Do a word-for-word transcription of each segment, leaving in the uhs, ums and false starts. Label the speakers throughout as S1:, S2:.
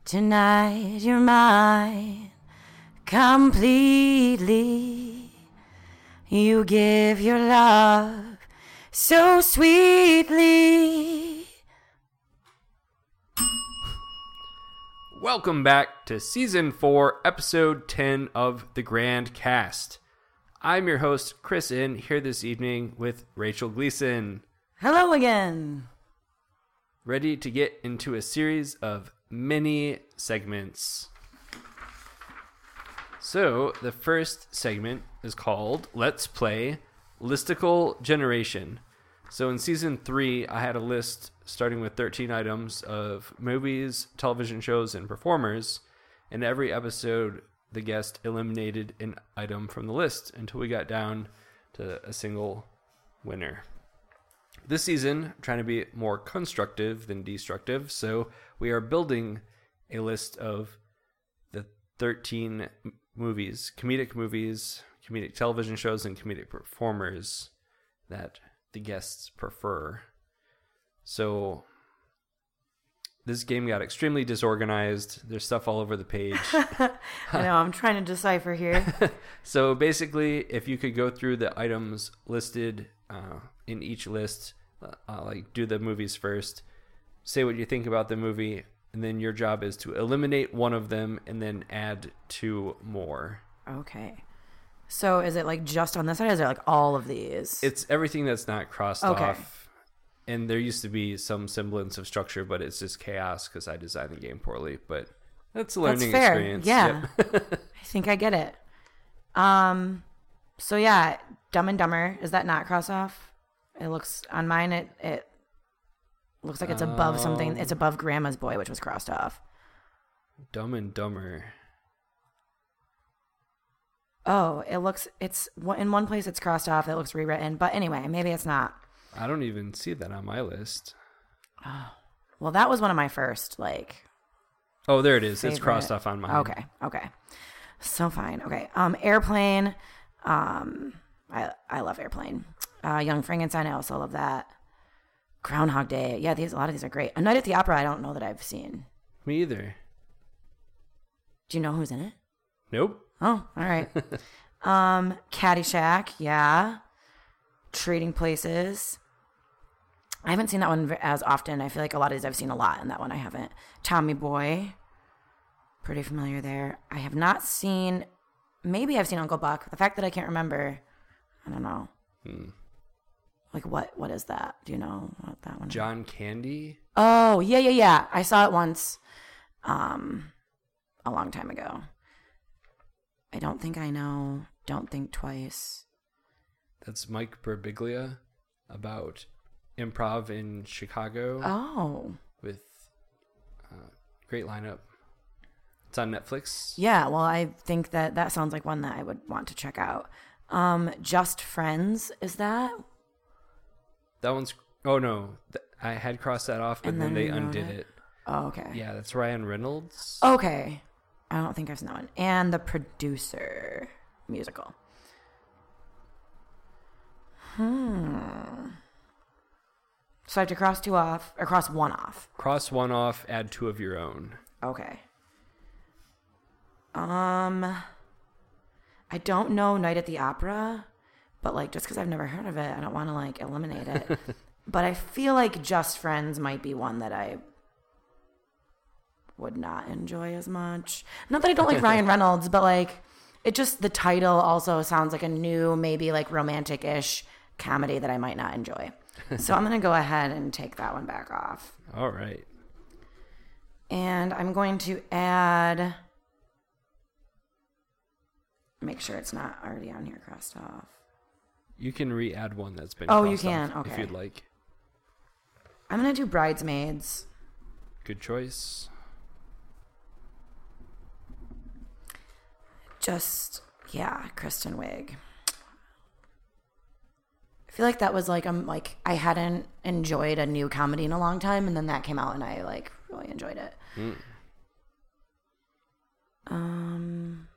S1: Tonight you're mine completely. You give your love so sweetly.
S2: Welcome back to Season four, Episode ten of The Grand Cast. I'm your host, Chris In, here this evening with Rachel Gleason.
S1: Hello again.
S2: Ready to get into a series of mini segments. So, the first segment is called Let's Play Listicle Generation. So in Season three, I had a list starting with thirteen items of movies, television shows, and performers. In every episode, the guest eliminated an item from the list until we got down to a single winner. This season, I'm trying to be more constructive than destructive, so we are building a list of the thirteen movies, comedic movies, comedic television shows, and comedic performers that the guests prefer. So this game got extremely disorganized. There's stuff all over the page.
S1: I know, I'm trying to decipher here.
S2: So basically, if you could go through the items listed uh, in each list, uh, like do the movies first, say what you think about the movie, and then your job is to eliminate one of them and then add two more.
S1: Okay. So is it like just on this side, or is it like all of these?
S2: It's everything that's not crossed
S1: okay.
S2: off. And there used to be some semblance of structure, but it's just chaos because I designed the game poorly. But that's a learning
S1: that's fair.
S2: experience.
S1: Yeah.
S2: Yep.
S1: I think I get it. Um, so yeah, Dumb and Dumber, is that not crossed off? It looks, on mine, it, it looks like it's above um, something. It's above Grandma's Boy, which was crossed off.
S2: Dumb and Dumber.
S1: Oh, it looks, it's, in one place it's crossed off. It looks rewritten. But anyway, maybe it's not.
S2: I don't even see that on my list.
S1: Oh, well, that was one of my first, like.
S2: Oh, there it is.
S1: Favorite.
S2: It's crossed off on mine.
S1: Okay. Okay. So fine. Okay. Um, Airplane. Um, I I love Airplane. Uh, Young Frankenstein. I also love that. Groundhog Day. Yeah, these a lot of these are great. A Night at the Opera. I don't know that I've seen.
S2: Me either.
S1: Do you know who's in it?
S2: Nope.
S1: Oh, all right. um, Caddyshack. Yeah. Trading Places. I haven't seen that one as often. I feel like a lot of these I've seen a lot, and that one I haven't. Tommy Boy. Pretty familiar there. I have not seen, maybe I've seen Uncle Buck. The fact that I can't remember, I don't know.
S2: Hmm.
S1: Like, what? what is that? Do you know what that one is?
S2: John Candy?
S1: Oh, yeah, yeah, yeah. I saw it once um, a long time ago. I don't think I know. Don't Think Twice.
S2: That's Mike Birbiglia about improv in Chicago.
S1: Oh.
S2: With a great lineup. It's on Netflix.
S1: Yeah, well, I think that that sounds like one that I would want to check out. Um, Just Friends, is that?
S2: That one's, oh no, I had crossed that off, but
S1: And
S2: then,
S1: then
S2: they undid
S1: it.
S2: it.
S1: Oh, okay.
S2: Yeah, that's Ryan Reynolds.
S1: Okay. I don't think I've seen that one. And The Producer musical. Hmm. So I have to cross two off, or cross one off.
S2: Cross one off, add two of your own.
S1: Okay. Um, I don't know Night at the Opera, but like just because I've never heard of it, I don't want to like eliminate it. But I feel like Just Friends might be one that I would not enjoy as much. Not that I don't like Ryan Reynolds, but like it just, the title also sounds like a new, maybe like romantic-ish comedy that I might not enjoy. So I'm going to go ahead and take that one back off.
S2: All right.
S1: And I'm going to add, make sure it's not already on here crossed off.
S2: You can re-add one that's been
S1: oh,
S2: crossed
S1: you can?
S2: off
S1: Okay.
S2: if you'd like.
S1: I'm going to do Bridesmaids.
S2: Good choice.
S1: Just, yeah, Kristen Wiig. I feel like that was like, I'm like, I hadn't enjoyed a new comedy in a long time, and then that came out and I like really enjoyed it.
S2: Mm.
S1: Um.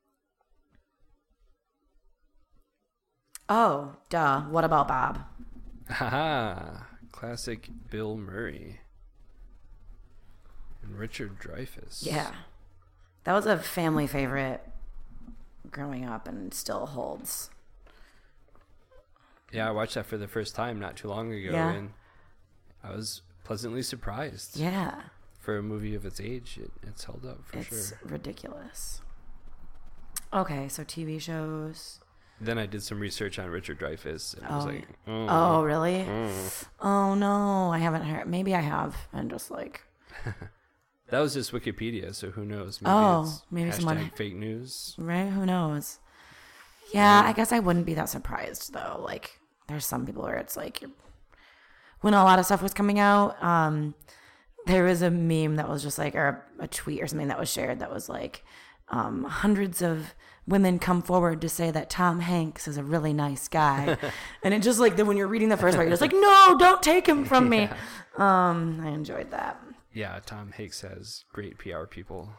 S1: Oh, duh. What About Bob?
S2: Haha. Classic Bill Murray. And Richard Dreyfuss.
S1: Yeah. That was a family favorite growing up and still holds.
S2: Yeah, I watched that for the first time not too long ago,
S1: Yeah.
S2: and I was pleasantly surprised.
S1: Yeah.
S2: For a movie of its age, it, it's held up for
S1: it's
S2: sure.
S1: ridiculous. Okay, so T V shows.
S2: Then I did some research on Richard Dreyfuss, and I
S1: Oh,
S2: was like, oh,
S1: oh really?
S2: oh.
S1: Oh, no. I haven't heard. Maybe I have. And just like...
S2: That was just Wikipedia, so who knows? Maybe
S1: Oh,
S2: it's
S1: maybe
S2: hashtag
S1: someone-
S2: fake news.
S1: Right? Who knows? Yeah, I guess I wouldn't be that surprised, though. Like, there's some people where it's like... You're... When a lot of stuff was coming out, um, there was a meme that was just like... Or a, a tweet or something that was shared that was like... Um, hundreds of women come forward to say that Tom Hanks is a really nice guy. And it just like... Then when you're reading the first part, you're just like, no, don't take him from me.
S2: Yeah.
S1: Um, I enjoyed that.
S2: Yeah, Tom Hanks has great P R people.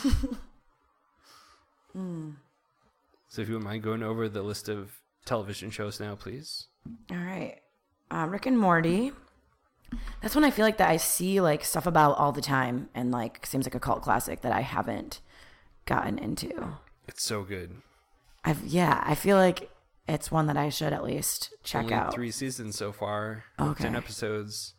S1: mm.
S2: So if you wouldn't mind going over the list of television shows now, please.
S1: All right. Uh, Rick and Morty. That's one I feel like that I see like stuff about all the time and like seems like a cult classic that I haven't gotten into.
S2: It's so good.
S1: I've yeah, I feel like it's one that I should at least check
S2: Only
S1: out.
S2: three seasons so far.
S1: Okay.
S2: Ten episodes.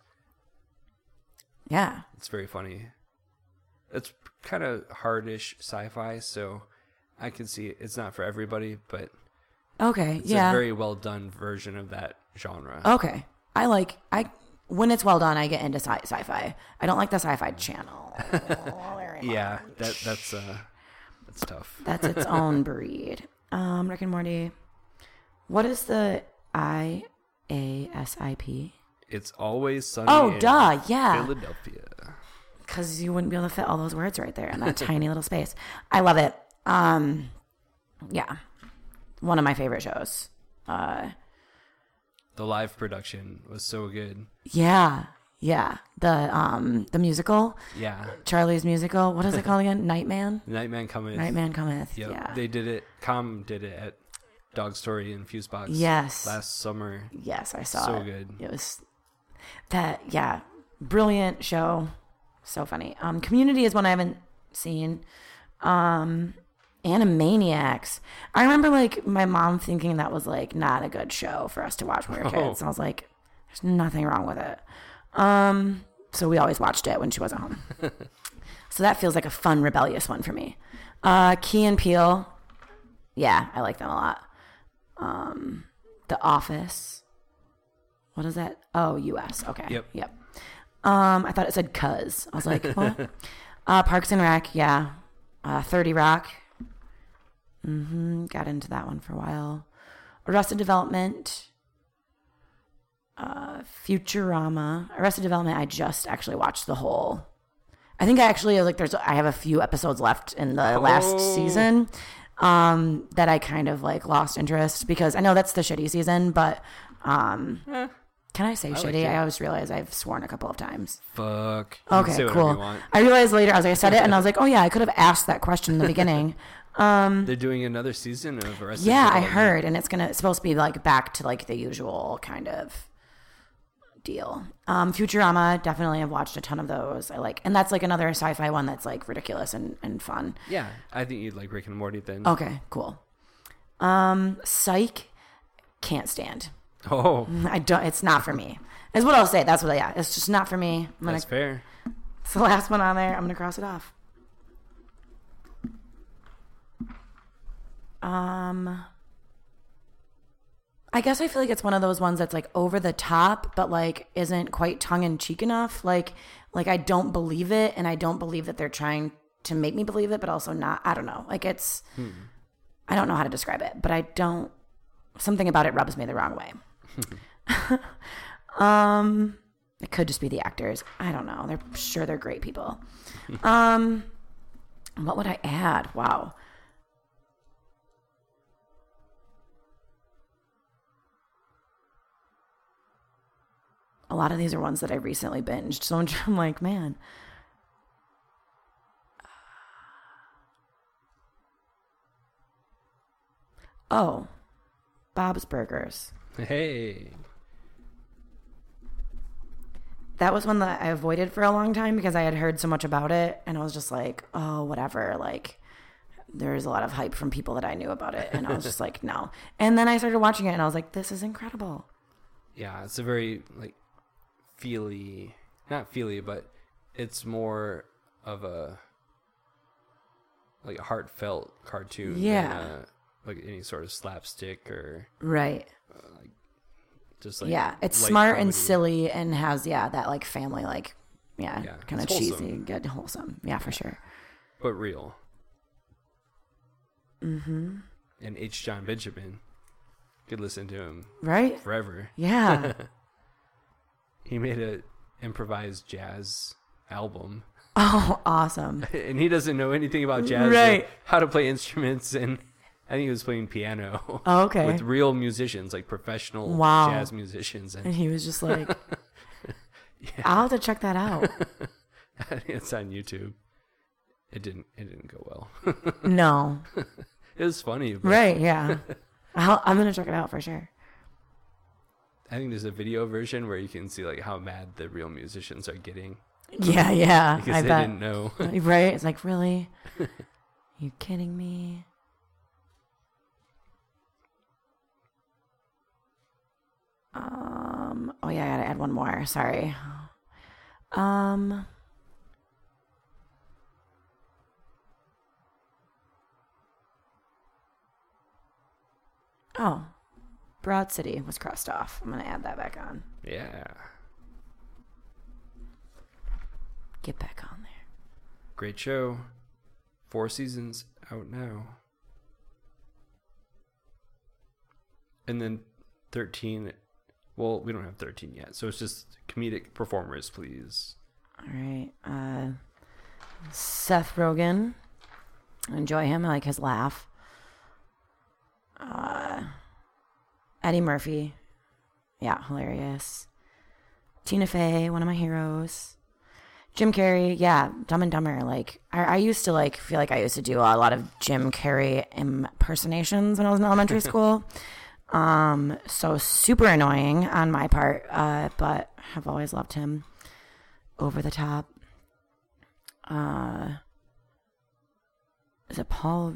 S1: Yeah.
S2: It's very funny. It's kind of hardish sci-fi, so I can see it's not for everybody, but
S1: Okay.
S2: it's
S1: yeah.
S2: a very well done version of that genre.
S1: Okay. I like I when it's well done, I get into sci- sci-fi. I don't like the Sci-Fi Channel. very
S2: Yeah,
S1: much.
S2: that that's uh that's tough.
S1: That's its own breed. Um, Rick and Morty. What is the I A S I P?
S2: It's always sunny.
S1: Oh,
S2: in
S1: duh, yeah.
S2: Philadelphia.
S1: Because you wouldn't be able to fit all those words right there in that tiny little space. I love it. Um, yeah, one of my favorite shows. Uh,
S2: The live production was so good.
S1: yeah, yeah. The um the musical,
S2: Yeah.
S1: Charlie's musical. What is it called again? Nightman.
S2: Nightman Cometh.
S1: Nightman Cometh.
S2: Yep.
S1: Yeah.
S2: They did it. Com did it at Dog Story and Fusebox.
S1: Yes.
S2: Last summer.
S1: Yes, I saw
S2: So
S1: it.
S2: good.
S1: It was that. Yeah, brilliant show. So funny. Um, Community is one I haven't seen. Um, Animaniacs. I remember like my mom thinking that was like not a good show for us to watch when we were
S2: Oh.
S1: kids. And I was like, there's nothing wrong with it. Um, so we always watched it when she wasn't home. So that feels like a fun, rebellious one for me. Uh, Key and Peele. Yeah, I like them a lot. Um, The Office. What is that? Oh, U S. Okay.
S2: Yep.
S1: Yep. Um, I thought it said cuz. I was like, what? uh, Parks and Rec. Yeah. Uh, thirty Rock. Mm-hmm. Got into that one for a while. Arrested Development. Uh, Futurama. Arrested Development. I just actually watched the whole. I think I actually like. There's. I have a few episodes left in the
S2: Oh.
S1: last season. Um, that I kind of like lost interest because I know that's the shitty season, but um,
S2: Eh,
S1: can I say
S2: I like
S1: shitty?
S2: it.
S1: I always realize I've sworn a couple of times.
S2: fuck. You can
S1: Okay,
S2: say whatever
S1: cool.
S2: you want.
S1: I realized later, I was like, I said it, and I was like, oh yeah, I could have asked that question in the beginning. Um,
S2: They're doing another season of Arrested
S1: yeah, I
S2: Development.
S1: heard, and it's gonna it's supposed to be like back to like the usual kind of deal. Um, Futurama, definitely, I've watched a ton of those. I like, and that's like another sci-fi one that's like ridiculous and and fun.
S2: Yeah, I think you'd like Rick and Morty then.
S1: Okay, cool. Um, Psych, can't stand.
S2: Oh,
S1: I don't. It's not for me. Is what I'll say. That's what. I, yeah, it's just not for me. I'm gonna,
S2: that's fair.
S1: it's the last one on there. I'm gonna cross it off. Um, I guess I feel like it's one of those ones that's like over the top, but like isn't quite tongue in cheek enough. Like, like I don't believe it, and I don't believe that they're trying to make me believe it, but also not. I don't know. Like it's.
S2: Hmm.
S1: I don't know how to describe it, but I don't. Something about it rubs me the wrong way. um, it could just be the actors. I don't know. They're sure they're great people. um, what would I add? Wow. A lot of these are ones that I recently binged, so I'm like, man. Oh, Bob's Burgers.
S2: Hey.
S1: that was one that I avoided for a long time because I had heard so much about it, and I was just like, oh, whatever. Like, there's a lot of hype from people that I knew about it, and I was just like, no. And then I started watching it, and I was like, this is incredible.
S2: Yeah, it's a very like feely, not feely, but it's more of a like a heartfelt cartoon.
S1: Yeah.
S2: Than a, like any sort of slapstick or
S1: right.
S2: Uh, like just like
S1: yeah, it's
S2: light
S1: smart
S2: comedy.
S1: and silly and has yeah that like family like yeah,
S2: Yeah,
S1: kind of
S2: it's
S1: cheesy,
S2: wholesome.
S1: good, wholesome. Yeah, for sure.
S2: but real.
S1: Mm-hmm.
S2: And H. John Benjamin, could listen to him
S1: Right?
S2: forever.
S1: Yeah.
S2: He made a improvised jazz album,
S1: Oh, awesome.
S2: and he doesn't know anything about jazz
S1: Right.
S2: or how to play instruments. And I think he was playing piano
S1: Oh, okay.
S2: with real musicians, like professional
S1: Wow.
S2: jazz musicians. And
S1: And he was just like,
S2: yeah,
S1: I'll have to check that out.
S2: I think it's on YouTube. It didn't. It didn't go well.
S1: No.
S2: It was funny. But
S1: Right, yeah. I'll, I'm going to check it out for sure.
S2: I think there's a video version where you can see like how mad the real musicians are getting
S1: Yeah, yeah.
S2: because
S1: I
S2: they
S1: bet.
S2: didn't know.
S1: Right? It's like, really? You kidding me? Um. Oh yeah, I gotta add one more. Sorry. Um. Oh, Broad City was crossed off. I'm gonna add that back on.
S2: Yeah,
S1: Get back on there.
S2: great show. Four seasons out now, and then thirteen. Well, we don't have thirteen yet, so it's just comedic performers, please.
S1: All right. Uh, Seth Rogen. I enjoy him. I like his laugh. Uh, Eddie Murphy. Yeah, hilarious. Tina Fey, one of my heroes. Jim Carrey. Yeah, Dumb and Dumber. Like, I, I used to like feel like I used to do a lot of Jim Carrey impersonations when I was in elementary school. Um, so super annoying on my part, uh, but have always loved him. Over the top. Uh, is it Paul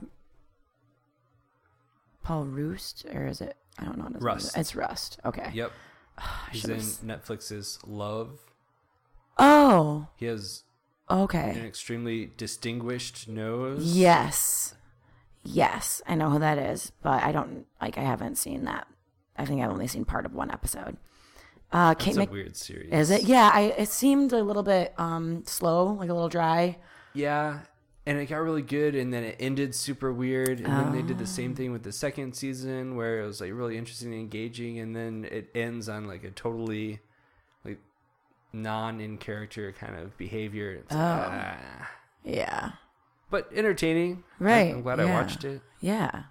S1: Paul Roost or is it? I don't know. What his name is.
S2: Rust.
S1: It's Rust. Okay.
S2: Yep,
S1: I
S2: he's
S1: should've
S2: in
S1: s-
S2: Netflix's Love.
S1: Oh.
S2: He has
S1: Okay.
S2: an extremely distinguished nose.
S1: Yes. Yes, I know who that is, but I don't like. I haven't seen that. I think I've only seen part of one episode. Uh, Kate
S2: It's a
S1: Mc-
S2: weird series.
S1: Is it? Yeah, I. It seemed a little bit um slow, like a little dry.
S2: Yeah, and it got really good, and then it ended super weird, and then they did the
S1: Oh.
S2: same thing with the second season, where it was like really interesting and engaging, and then it ends on like a totally like non in character kind of behavior. It's like,
S1: Oh.
S2: ah.
S1: Yeah.
S2: But entertaining.
S1: Right,
S2: I'm glad I
S1: yeah.
S2: watched it.
S1: Yeah.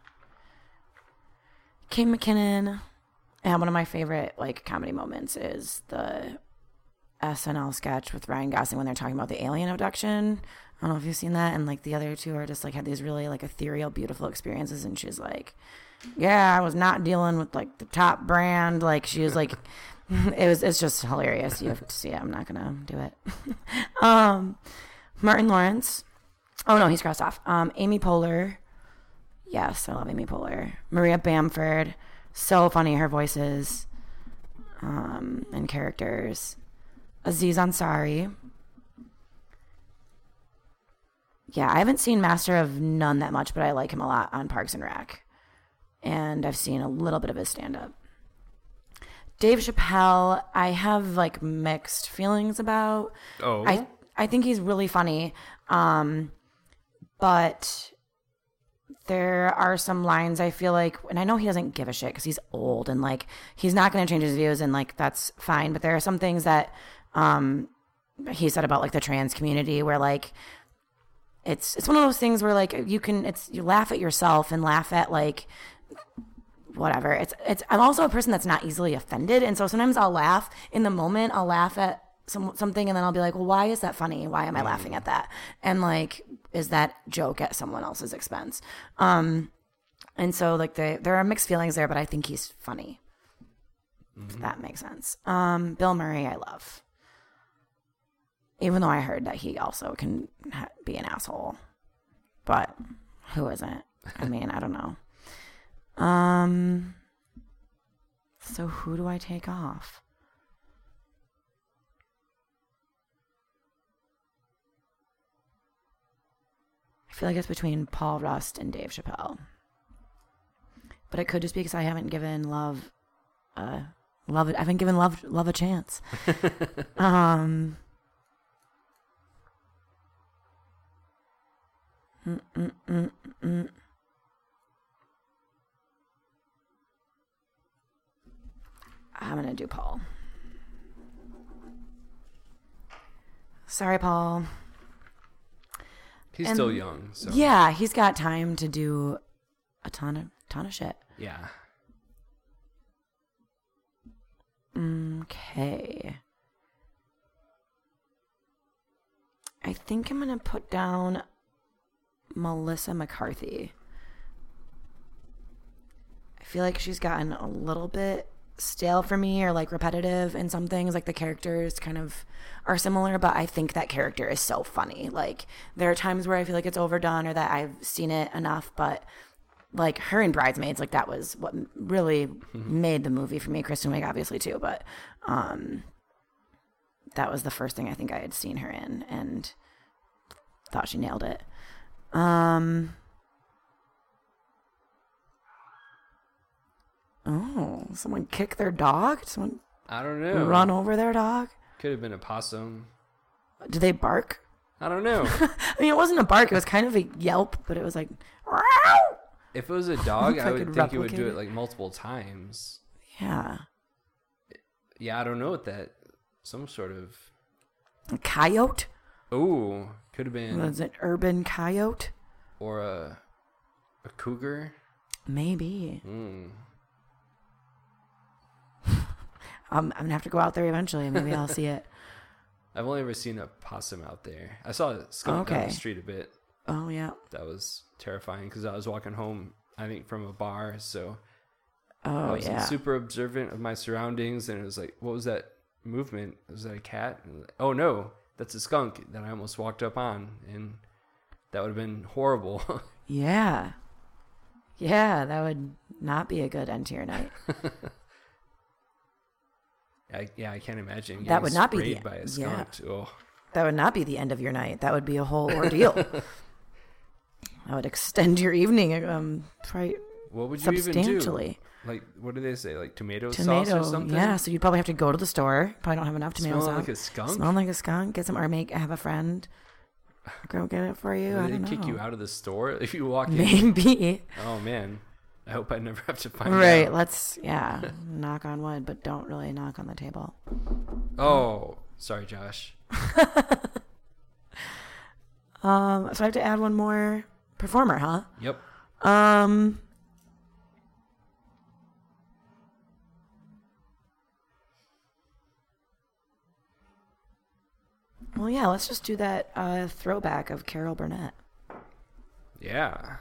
S1: Kate McKinnon. And one of my favorite like comedy moments is the S N L sketch with Ryan Gosling when they're talking about the alien abduction. I don't know if you've seen that. And like the other two are just like had these really like ethereal, beautiful experiences. And she's like, yeah, I was not dealing with like the top brand. Like she was like, it was, it's just hilarious. You have to see it. I'm not going to do it. um, Martin Lawrence. Oh no, he's crossed off. Um, Amy Poehler. Yes, I love Amy Poehler. Maria Bamford. So funny, her voices um, and characters. Aziz Ansari. Yeah, I haven't seen Master of None that much, but I like him a lot on Parks and Rec. And I've seen a little bit of his stand-up. Dave Chappelle, I have like mixed feelings about.
S2: Oh.
S1: I I think he's really funny. Um, but there are some lines I feel like, and I know he doesn't give a shit because he's old and like he's not going to change his views and like that's fine. But there are some things that um, he said about like the trans community where like it's it's one of those things where like you can it's you laugh at yourself and laugh at like whatever. It's it's I'm also a person that's not easily offended, and so sometimes I'll laugh in the moment. I'll laugh at some something, and then I'll be like, well, why is that funny? Why am I laughing at that? And like, is that joke at someone else's expense? Um, and so like the, there are mixed feelings there, but I think he's funny. Mm-hmm. If that makes sense. Um, Bill Murray, I love. Even though I heard that he also can ha- be an asshole. But who isn't? I mean, I don't know. Um. So who do I take off? I feel like it's between Paul Rust and Dave Chappelle. But it could just be because I haven't given love, uh, love it. I haven't given love, love a chance. um. Mm, mm, mm, mm. I'm gonna do Paul. Sorry, Paul.
S2: He's
S1: And
S2: still young, so
S1: yeah, he's got time to do a ton of ton of shit.
S2: yeah.
S1: Okay. I think I'm gonna put down Melissa McCarthy. I feel like she's gotten a little bit stale for me, or like repetitive in some things. Like the characters kind of are similar, but I think that character is so funny. Like there are times where I feel like it's overdone or that I've seen it enough, but like her in Bridesmaids, like that was what really mm-hmm. made the movie for me. Kristen Wiig obviously too, but um that was the first thing I think I had seen her in and thought she nailed it. Um Oh, someone kick their dog? Someone
S2: I don't know.
S1: Run over their dog?
S2: Could have been a possum.
S1: Did they bark?
S2: I don't know.
S1: I mean, it wasn't a bark. It was kind of a yelp, but it was like...
S2: If it was a dog, I, I would think it would do it
S1: it.
S2: like multiple times.
S1: Yeah.
S2: Yeah, I don't know what that... Some sort of...
S1: A coyote?
S2: Oh, could have been...
S1: Was it urban coyote?
S2: Or a... A cougar?
S1: Maybe.
S2: Mm.
S1: Um, I'm going to have to go out there eventually. Maybe I'll see it.
S2: I've only ever seen a possum out there. I saw a skunk
S1: okay.
S2: down the street a bit.
S1: Oh, yeah.
S2: That was terrifying because I was walking home, I think, from a bar. So
S1: oh,
S2: I was
S1: yeah.
S2: super observant of my surroundings. And it was like, what was that movement? Was that a cat? Like, oh, no, that's a skunk that I almost walked up on. And that would have been horrible.
S1: Yeah. Yeah, that would not be a good end to your night.
S2: I, yeah, I can't imagine.
S1: That would not be the
S2: by a skunk.
S1: yeah.
S2: Oh.
S1: That would not be the end of your night. That would be a whole ordeal. That would extend your evening um probably
S2: what would you
S1: substantially.
S2: Even do? Like, what do they say? Like tomato,
S1: tomato
S2: sauce or something?
S1: Yeah, so you'd probably have to go to the store. Probably don't have enough tomato
S2: Smell
S1: sauce.
S2: like a skunk?
S1: Smell like a skunk. Get some, or make have a friend go get it for you.
S2: Would
S1: I
S2: they
S1: don't
S2: kick
S1: know.
S2: you out of the store if you walk in?
S1: Maybe.
S2: Oh man, I hope I never have to find
S1: right,
S2: out.
S1: let's yeah, knock on wood, but don't really knock on the table.
S2: Oh, sorry, Josh.
S1: um, so I have to add one more performer, huh?
S2: Yep.
S1: Um. Well, yeah, let's just do that uh, throwback of Carol Burnett.
S2: Yeah.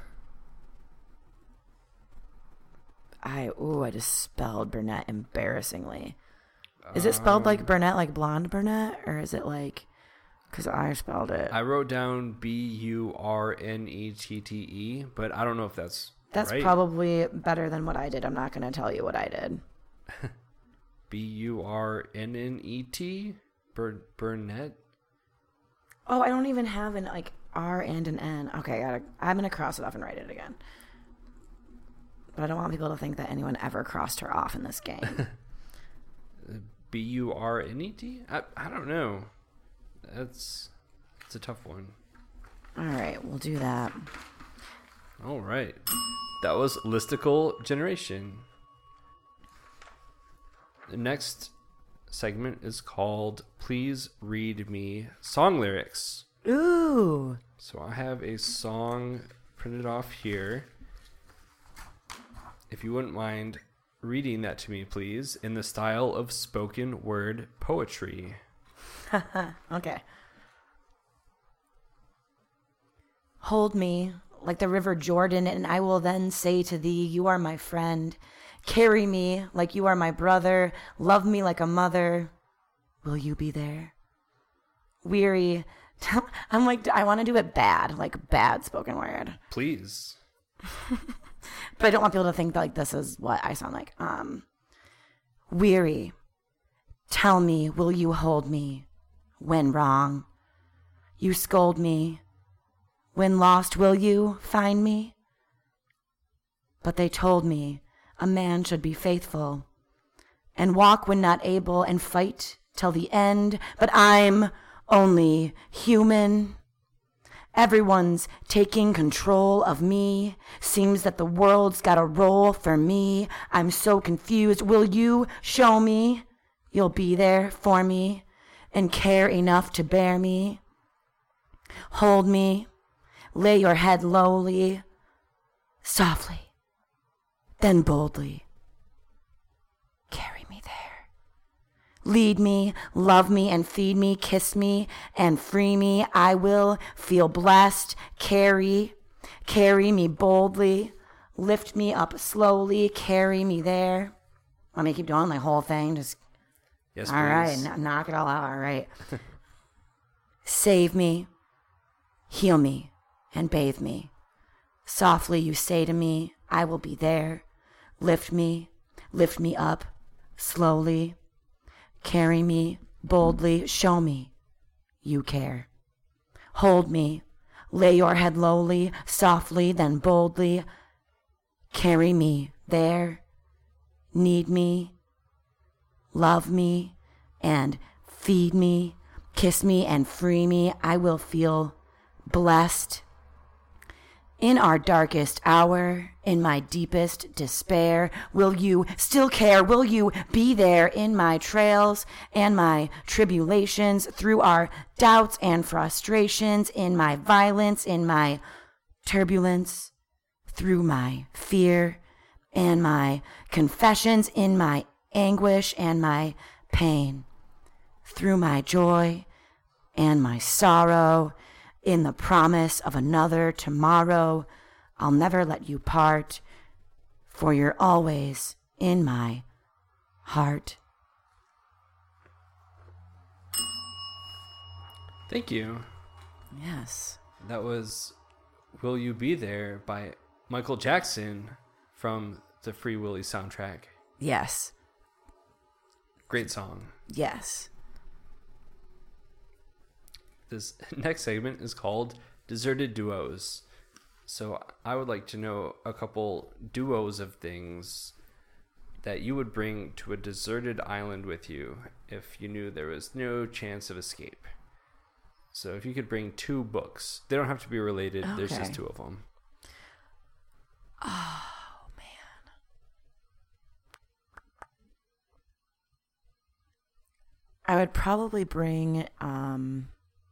S1: I ooh, I just spelled Burnett embarrassingly. Is it spelled um, like Burnett, like blonde Burnett, or is it like? Because I spelled it.
S2: I wrote down B U R N E T T E, but I don't know if that's
S1: that's
S2: right.
S1: probably better than what I did. I'm not going to tell you what I did.
S2: B U R N N E T Bur- Burnett.
S1: Oh, I don't even have an like R and an N. Okay, I gotta, I'm gonna cross it off and write it again. But I don't want people to think that anyone ever crossed her off in this game.
S2: B U R N E T? I I don't know. That's it's a tough one.
S1: All right, we'll do that.
S2: All right, that was Listicle Generation. The next segment is called Please Read Me Song Lyrics.
S1: Ooh.
S2: So I have a song printed off here. If you wouldn't mind reading that to me, please, in the style of spoken word poetry.
S1: Okay. Hold me like the river Jordan, and I will then say to thee, you are my friend. Carry me like you are my brother. Love me like a mother. Will you be there? weary. I'm like, I want to do it bad, like bad spoken word.
S2: Please.
S1: But I don't want people to think that like this is what I sound like. Um, weary. Tell me, will you hold me when wrong? You scold me. When lost, will you find me? But they told me a man should be faithful and walk when not able and fight till the end. But I'm only human. Everyone's taking control of me. Seems that the world's got a role for me. I'm so confused. Will you show me? You'll be there for me and care enough to bear me. Hold me. Lay your head lowly, softly, then boldly. Carry me there. Lead me, love me, and feed me, kiss me, and free me. I will feel blessed. Carry, carry me boldly. Lift me up slowly. Carry me there. Let me keep doing the whole thing. Just
S2: yes,
S1: all
S2: please.
S1: right, knock it all out. All right. Save me, heal me, and bathe me. Softly you say to me, I will be there. Lift me, lift me up, slowly. Carry me boldly, show me you care. Hold me, lay your head lowly, softly, then boldly. Carry me there, need me, love me, and feed me, kiss me, and free me. I will feel blessed. In our darkest hour, in my deepest despair, will you still care? Will you be there in my trails and my tribulations, through our doubts and frustrations, in my violence, in my turbulence, through my fear and my confessions, in my anguish and my pain, through my joy and my sorrow, in the promise of another tomorrow. I'll never let you part, for you're always in my heart.
S2: Thank you.
S1: Yes.
S2: That was Will You Be There by Michael Jackson from the Free Willy soundtrack.
S1: Yes.
S2: Great song.
S1: Yes.
S2: This next segment is called Deserted Duos. So I would like to know a couple duos of things that you would bring to a deserted island with you if you knew there was no chance of escape. So if you could bring two books, they don't have to be related. Okay. There's just two of them.
S1: Oh, man. I would probably bring... Um...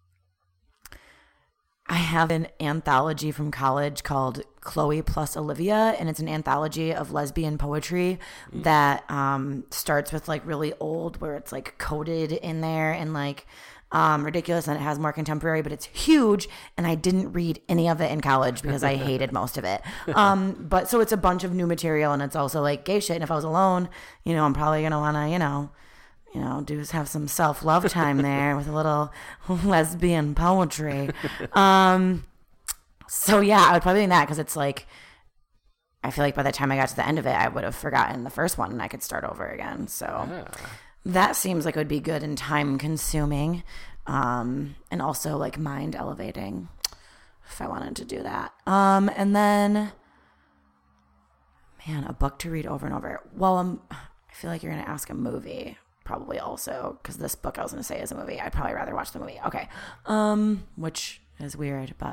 S1: I have an anthology from college called Chloe plus Olivia, and it's an anthology of lesbian poetry mm. that um, starts with like really old, where it's like coded in there and like um, ridiculous, and it has more contemporary, but it's huge. And I didn't read any of it in college because I hated most of it. Um, but so it's a bunch of new material, and it's also like gay shit. And if I was alone, you know, I'm probably gonna wanna, you know. You know, do have some self-love time there with a little lesbian poetry. Um, so, yeah, I would probably do that because it's like, I feel like by the time I got to the end of it, I would have forgotten the first one and I could start over again. So yeah. That seems like it would be good and time-consuming um, and also, like, mind-elevating if I wanted to do that. Um, and then, man, a book to read over and over. Well, um, I feel like you're going to ask a movie. Probably also, because this book I was going to say is a movie. I'd probably rather watch the movie. Okay. Um, which is weird, but...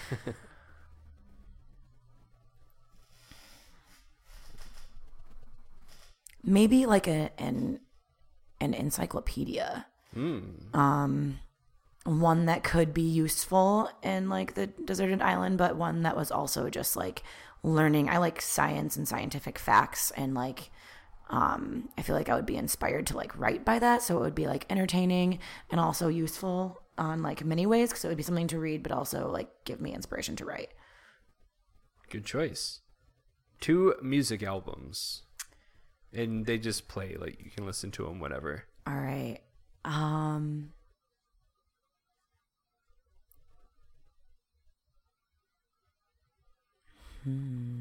S1: Maybe like a an, an encyclopedia. Mm. Um, one that could be useful in like the deserted island, but one that was also just like learning. I like science and scientific facts, and like... Um, I feel like I would be inspired to like write by that. So it would be like entertaining and also useful on like many ways. Cause it would be something to read, but also like give me inspiration to write.
S2: Good choice. Two music albums and they just play, like you can listen to them, whatever.
S1: All right. Um, Hmm.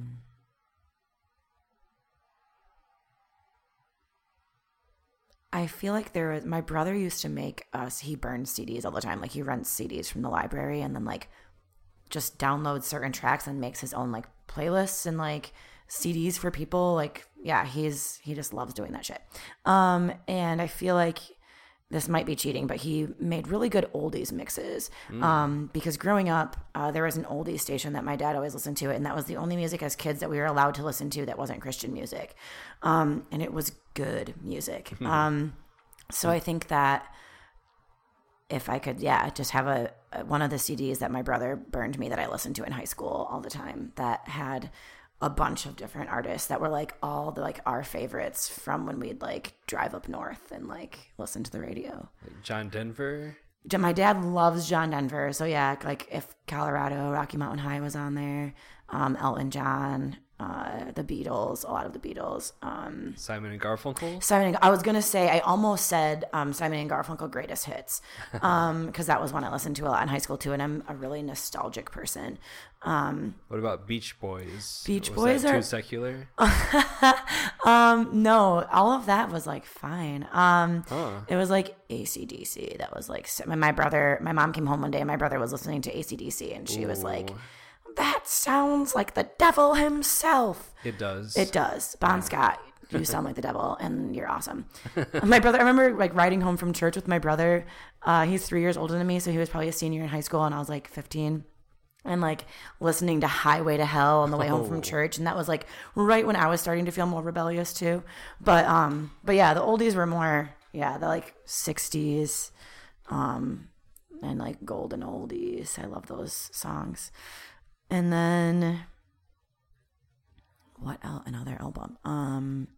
S1: I feel like there was, my brother used to make us, he burns C Ds all the time. Like he rents C Ds from the library and then like just downloads certain tracks and makes his own like playlists and like C Ds for people. Like, yeah, he's, he just loves doing that shit. Um, and I feel like this might be cheating, but he made really good oldies mixes. Mm. Um, because growing up, uh, there was an oldies station that my dad always listened to, and that was the only music as kids that we were allowed to listen to that wasn't Christian music. Um, and it was good music. um, so I think that if I could, yeah, just have a, a one of the C Ds that my brother burned me that I listened to in high school all the time that had a bunch of different artists that were like all the like our favorites from when we'd like drive up north and like listen to the radio.
S2: Like John Denver.
S1: My dad loves John Denver, so yeah, like if Colorado, Rocky Mountain High was on there, um, Elton John, uh, the Beatles, a lot of the Beatles, um,
S2: Simon and Garfunkel.
S1: Simon, and, I was gonna say I almost said um, Simon and Garfunkel greatest hits, um, because that was one I listened to a lot in high school too, and I'm a really nostalgic person. Um,
S2: what about Beach Boys?
S1: Beach
S2: was
S1: Boys
S2: that
S1: are
S2: too secular.
S1: um, no, all of that was like fine. Um,
S2: huh.
S1: It was like A C D C. That was like my brother. My mom came home one day, and my brother was listening to A C D C, and she Ooh. was like, "That sounds like the devil himself."
S2: It does.
S1: It does. Bon Scott, you sound like the devil, and you're awesome. My brother. I remember like riding home from church with my brother. Uh, he's three years older than me, so he was probably a senior in high school, and I was like fifteen. And like listening to Highway to Hell on the way home from church, and that was like right when I was starting to feel more rebellious too. But um, but yeah, the oldies were more yeah, the like sixties, um, and like golden oldies. I love those songs. And then what else? Another album. Um,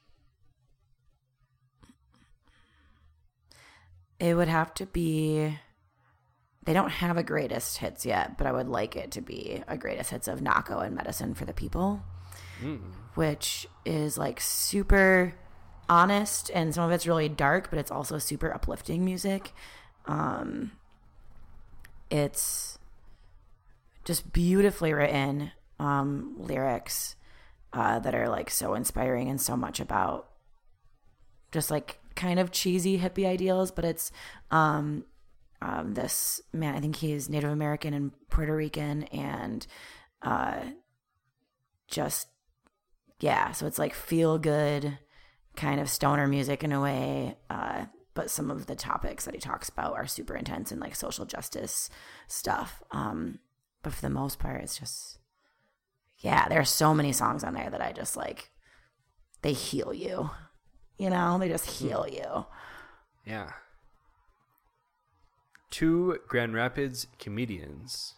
S1: it would have to be. They don't have a greatest hits yet, but I would like it to be a greatest hits of Nako and Medicine for the People, mm. which is like super honest, and some of it's really dark, but it's also super uplifting music. Um, it's just beautifully written um, lyrics uh, that are like so inspiring and so much about just like kind of cheesy hippie ideals, but it's um, Um, this man, I think he's Native American and Puerto Rican, and uh, just, yeah, so it's like feel good kind of stoner music in a way, uh, but some of the topics that he talks about are super intense and like social justice stuff. Um, but for the most part, it's just, yeah, there are so many songs on there that I just like, they heal you, you know, they just heal you.
S2: Yeah. Two Grand Rapids comedians.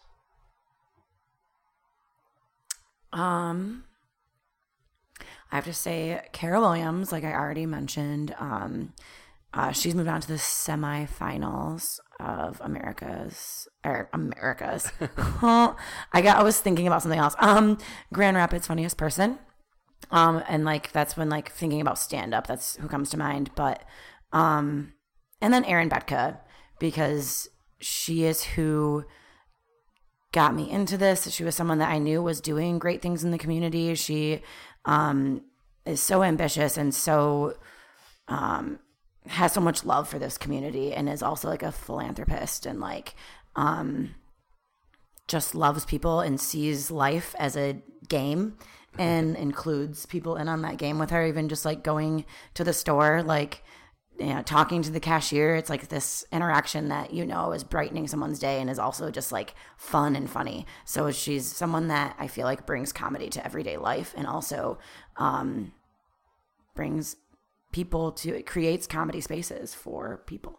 S1: Um, I have to say, Kara Williams, like I already mentioned, um, uh, she's moved on to the semifinals of America's or America's. I got. I was thinking about something else. Um, Grand Rapids Funniest Person. Um, and like that's when like thinking about stand up, that's who comes to mind. But, um, and then Erin Betka. Because she is who got me into this. She was someone that I knew was doing great things in the community. She um, is so ambitious and so um, has so much love for this community, and is also like a philanthropist and like um, just loves people and sees life as a game and includes people in on that game with her, even just like going to the store, like, you know, talking to the cashier. It's like this interaction that, you know, is brightening someone's day and is also just like fun and funny. So she's someone that I feel like brings comedy to everyday life, and also um, brings people to, it creates comedy spaces for people.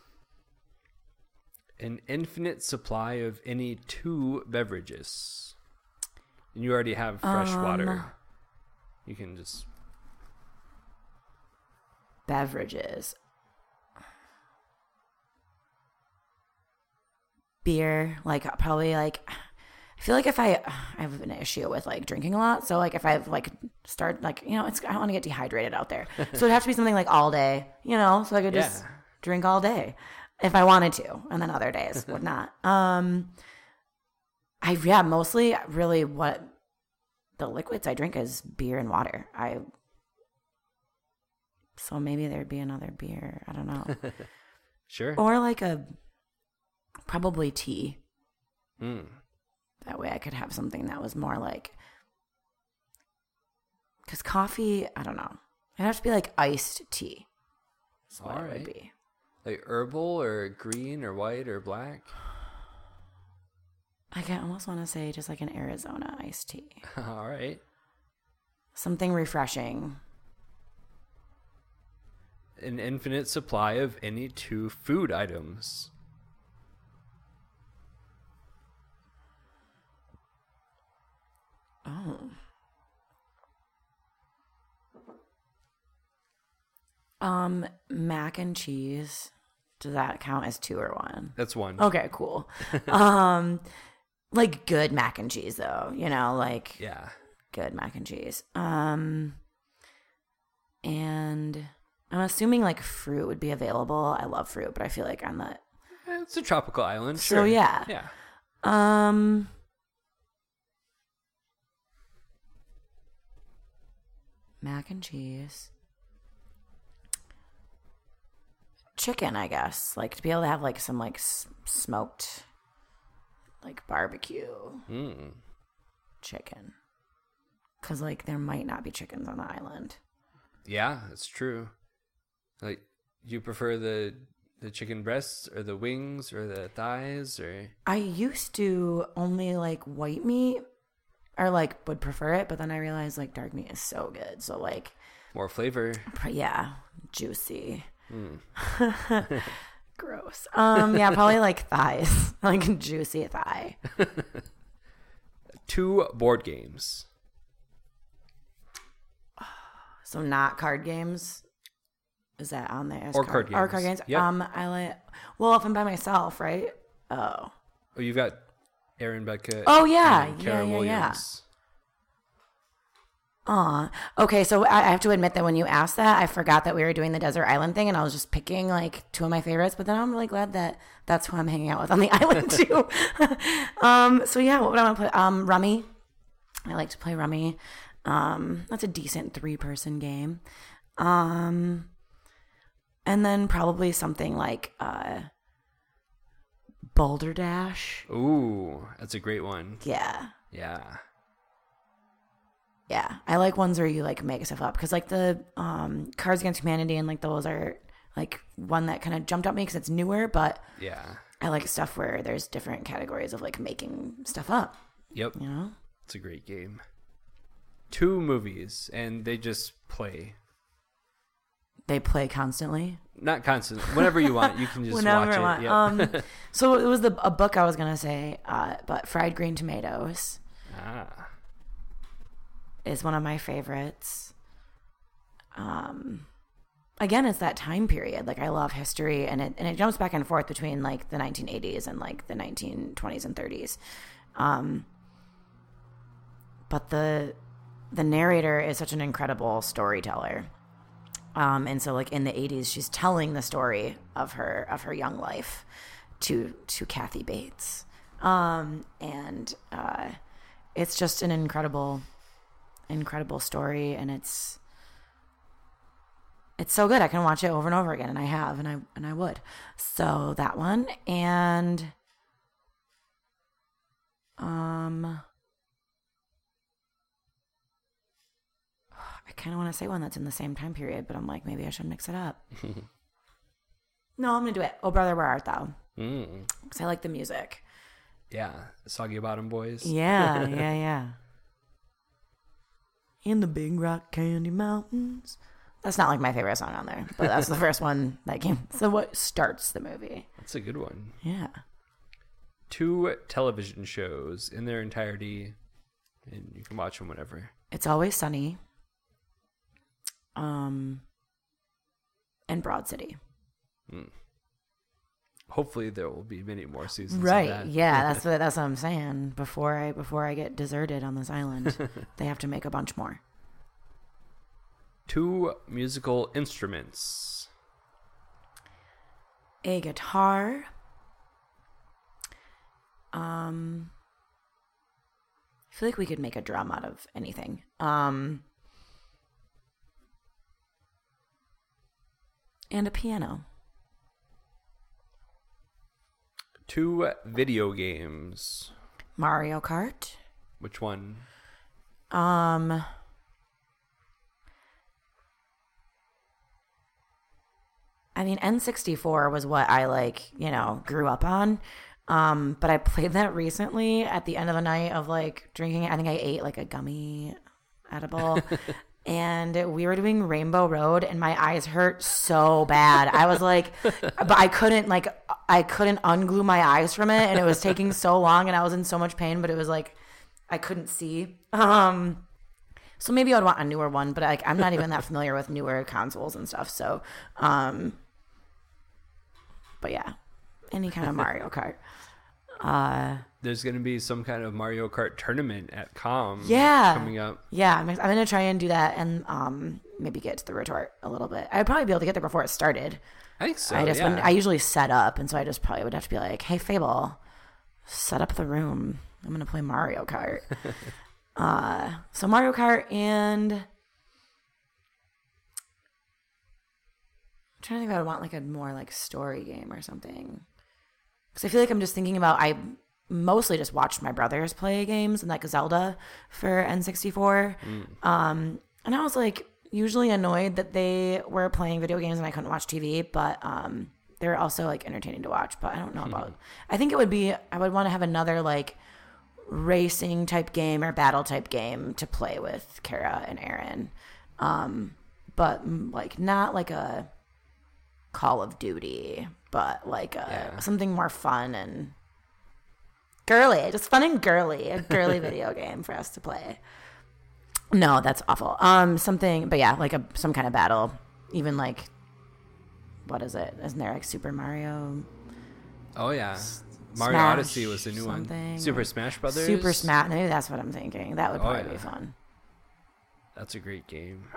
S2: An infinite supply of any two beverages. And you already have fresh um, water. You can just...
S1: Beverages. Beer, like probably like I feel like if I I have an issue with like drinking a lot, so like if I like start like, you know, it's I don't want to get dehydrated out there, so it'd have to be something like all day, you know, so I could just yeah. drink all day if I wanted to, and then other days would not. Um, I yeah, mostly really what the liquids I drink is beer and water. I so maybe there'd be another beer. I don't know.
S2: Sure.
S1: Or like a probably tea.
S2: Mm.
S1: That way I could have something that was more like, because coffee, I don't know. It'd have to be like iced tea. That's what
S2: All
S1: it
S2: right.
S1: would be.
S2: Like herbal or green or white or black?
S1: I can almost want to say just like an Arizona iced tea.
S2: All right.
S1: Something refreshing.
S2: An infinite supply of any two food items.
S1: Oh. Um, mac and cheese. Does that count as two or one?
S2: That's one.
S1: Okay, cool. um, like good mac and cheese though, you know, like
S2: Yeah.
S1: good mac and cheese. Um, and I'm assuming like fruit would be available. I love fruit, but I feel like I'm not.
S2: It's a tropical island.
S1: So,
S2: Sure.
S1: yeah.
S2: Yeah.
S1: Um. Mac and cheese. Chicken, I guess. Like to be able to have like some like s- smoked, like barbecue
S2: Mm.
S1: chicken. Because like there might not be chickens on the island.
S2: Yeah, that's true. Like, you prefer the the chicken breasts or the wings or the thighs or?
S1: I used to only like white meat, or like would prefer it, but then I realized like dark meat is so good. So like,
S2: More flavor.
S1: pr- yeah, juicy.
S2: Mm.
S1: Gross. Um, yeah, probably like thighs, like juicy thigh.
S2: Two board games.
S1: So not card games. Is that on there? as
S2: Or card
S1: Or card
S2: games.
S1: games.
S2: Yep.
S1: Um, I like. Well, if I'm by myself, right? Oh.
S2: Oh, you've got Aaron Becca.
S1: Oh yeah,
S2: and
S1: yeah,
S2: Kara
S1: yeah, yeah.
S2: Williams.
S1: Aw. Okay, so I I have to admit that when you asked that, I forgot that we were doing the desert island thing, and I was just picking like two of my favorites. But then I'm really glad that that's who I'm hanging out with on the island too. um. So yeah, what would I want to play? Um, Rummy. I like to play Rummy. Um, that's a decent three-person game. Um, and then probably something like uh, Boulder Dash.
S2: Ooh, that's a great one.
S1: Yeah.
S2: Yeah.
S1: Yeah, I like ones where you like make stuff up because like the um, Cards Against Humanity and like those are like one that kind of jumped at me because it's newer, but
S2: Yeah.
S1: I like stuff where there's different categories of like making stuff up.
S2: Yep.
S1: You know,
S2: It's a great game. Two movies, and they just play.
S1: they play constantly.
S2: Not constant. Whenever you want, you can just
S1: Whenever
S2: watch
S1: I
S2: it.
S1: want.
S2: Yep.
S1: Um, so it was the a book I was gonna say, uh, but Fried Green Tomatoes
S2: ah.
S1: is one of my favorites. Um, again, it's that time period. Like I love history, and it and it jumps back and forth between like the nineteen eighties and like the nineteen twenties and thirties. Um, but the the narrator is such an incredible storyteller. Um, and so like in the eighties, she's telling the story of her of her young life to to Kathy Bates, um, and uh, it's just an incredible. incredible story, and it's it's so good. I can watch it over and over again, and I have, and I and I would. So that one, and um, I kind of want to say one that's in the same time period, but I'm like, maybe I should mix it up. No, I'm gonna do it. Oh, brother, where art thou?
S2: Mm.
S1: Because I like the music.
S2: Yeah. Soggy Bottom Boys.
S1: Yeah, yeah, yeah. In the Big Rock Candy Mountains. That's not like my favorite song on there, but that's the first one that came. So what starts the movie?
S2: That's a good one.
S1: Yeah.
S2: Two television shows in their entirety, and you can watch them whenever.
S1: It's Always Sunny. Um, and Broad City.
S2: Mm. Hopefully, there will be many more seasons.
S1: Right.
S2: Of that.
S1: Yeah, that's what that's what I'm saying. Before I before I get deserted on this island, they have to make a bunch more.
S2: Two musical instruments.
S1: A guitar. Um, I I feel like we could make a drum out of anything. Um, and a piano.
S2: Two video games.
S1: Mario Kart.
S2: Which one?
S1: Um, I mean, N sixty-four was what I, like, you know, grew up on. Um, but I played that recently at the end of the night of, like, drinking it. I think I ate, like, a gummy edible. And we were doing Rainbow Road, and my eyes hurt so bad. I was like, but I couldn't, like, I couldn't unglue my eyes from it, and it was taking so long, and I was in so much pain, but it was like, I couldn't see. Um, so maybe I'd want a newer one, but like, I'm not even that familiar with newer consoles and stuff. So, um, but yeah, any kind of Mario Kart. Uh,
S2: There's going to be some kind of Mario Kart tournament at Com
S1: yeah,
S2: coming up.
S1: Yeah, I'm, I'm going to try and do that and um, maybe get to the retort a little bit. I'd probably be able to get there before it started.
S2: I think so,
S1: I just
S2: yeah.
S1: wouldn't- I usually set up, and so I just probably would have to be like, hey, Fable, set up the room. I'm going to play Mario Kart. uh, so Mario Kart and... I'm trying to think if I would want like a more like story game or something. Because I feel like I'm just thinking about... I mostly just watched my brothers play games and like Zelda for N sixty-four. Mm. Um, and I was like usually annoyed that they were playing video games and I couldn't watch T V, but um, they were also like entertaining to watch. But I don't know about... I think it would be... I would want to have another like racing type game or battle type game to play with Kara and Aaron. Um, but like not like a Call of Duty, but like a, yeah. something more fun and girly, just fun and girly, a girly video game for us to play. No, that's awful. Um, something, but yeah, like a some kind of battle. Even like, what is it? Isn't there like Super Mario?
S2: Oh yeah, Mario
S1: Smash
S2: Odyssey was the new
S1: something.
S2: one. Super Smash Brothers.
S1: Super Smash. Maybe that's what I'm thinking. That would probably
S2: oh, yeah.
S1: be fun.
S2: That's a great game.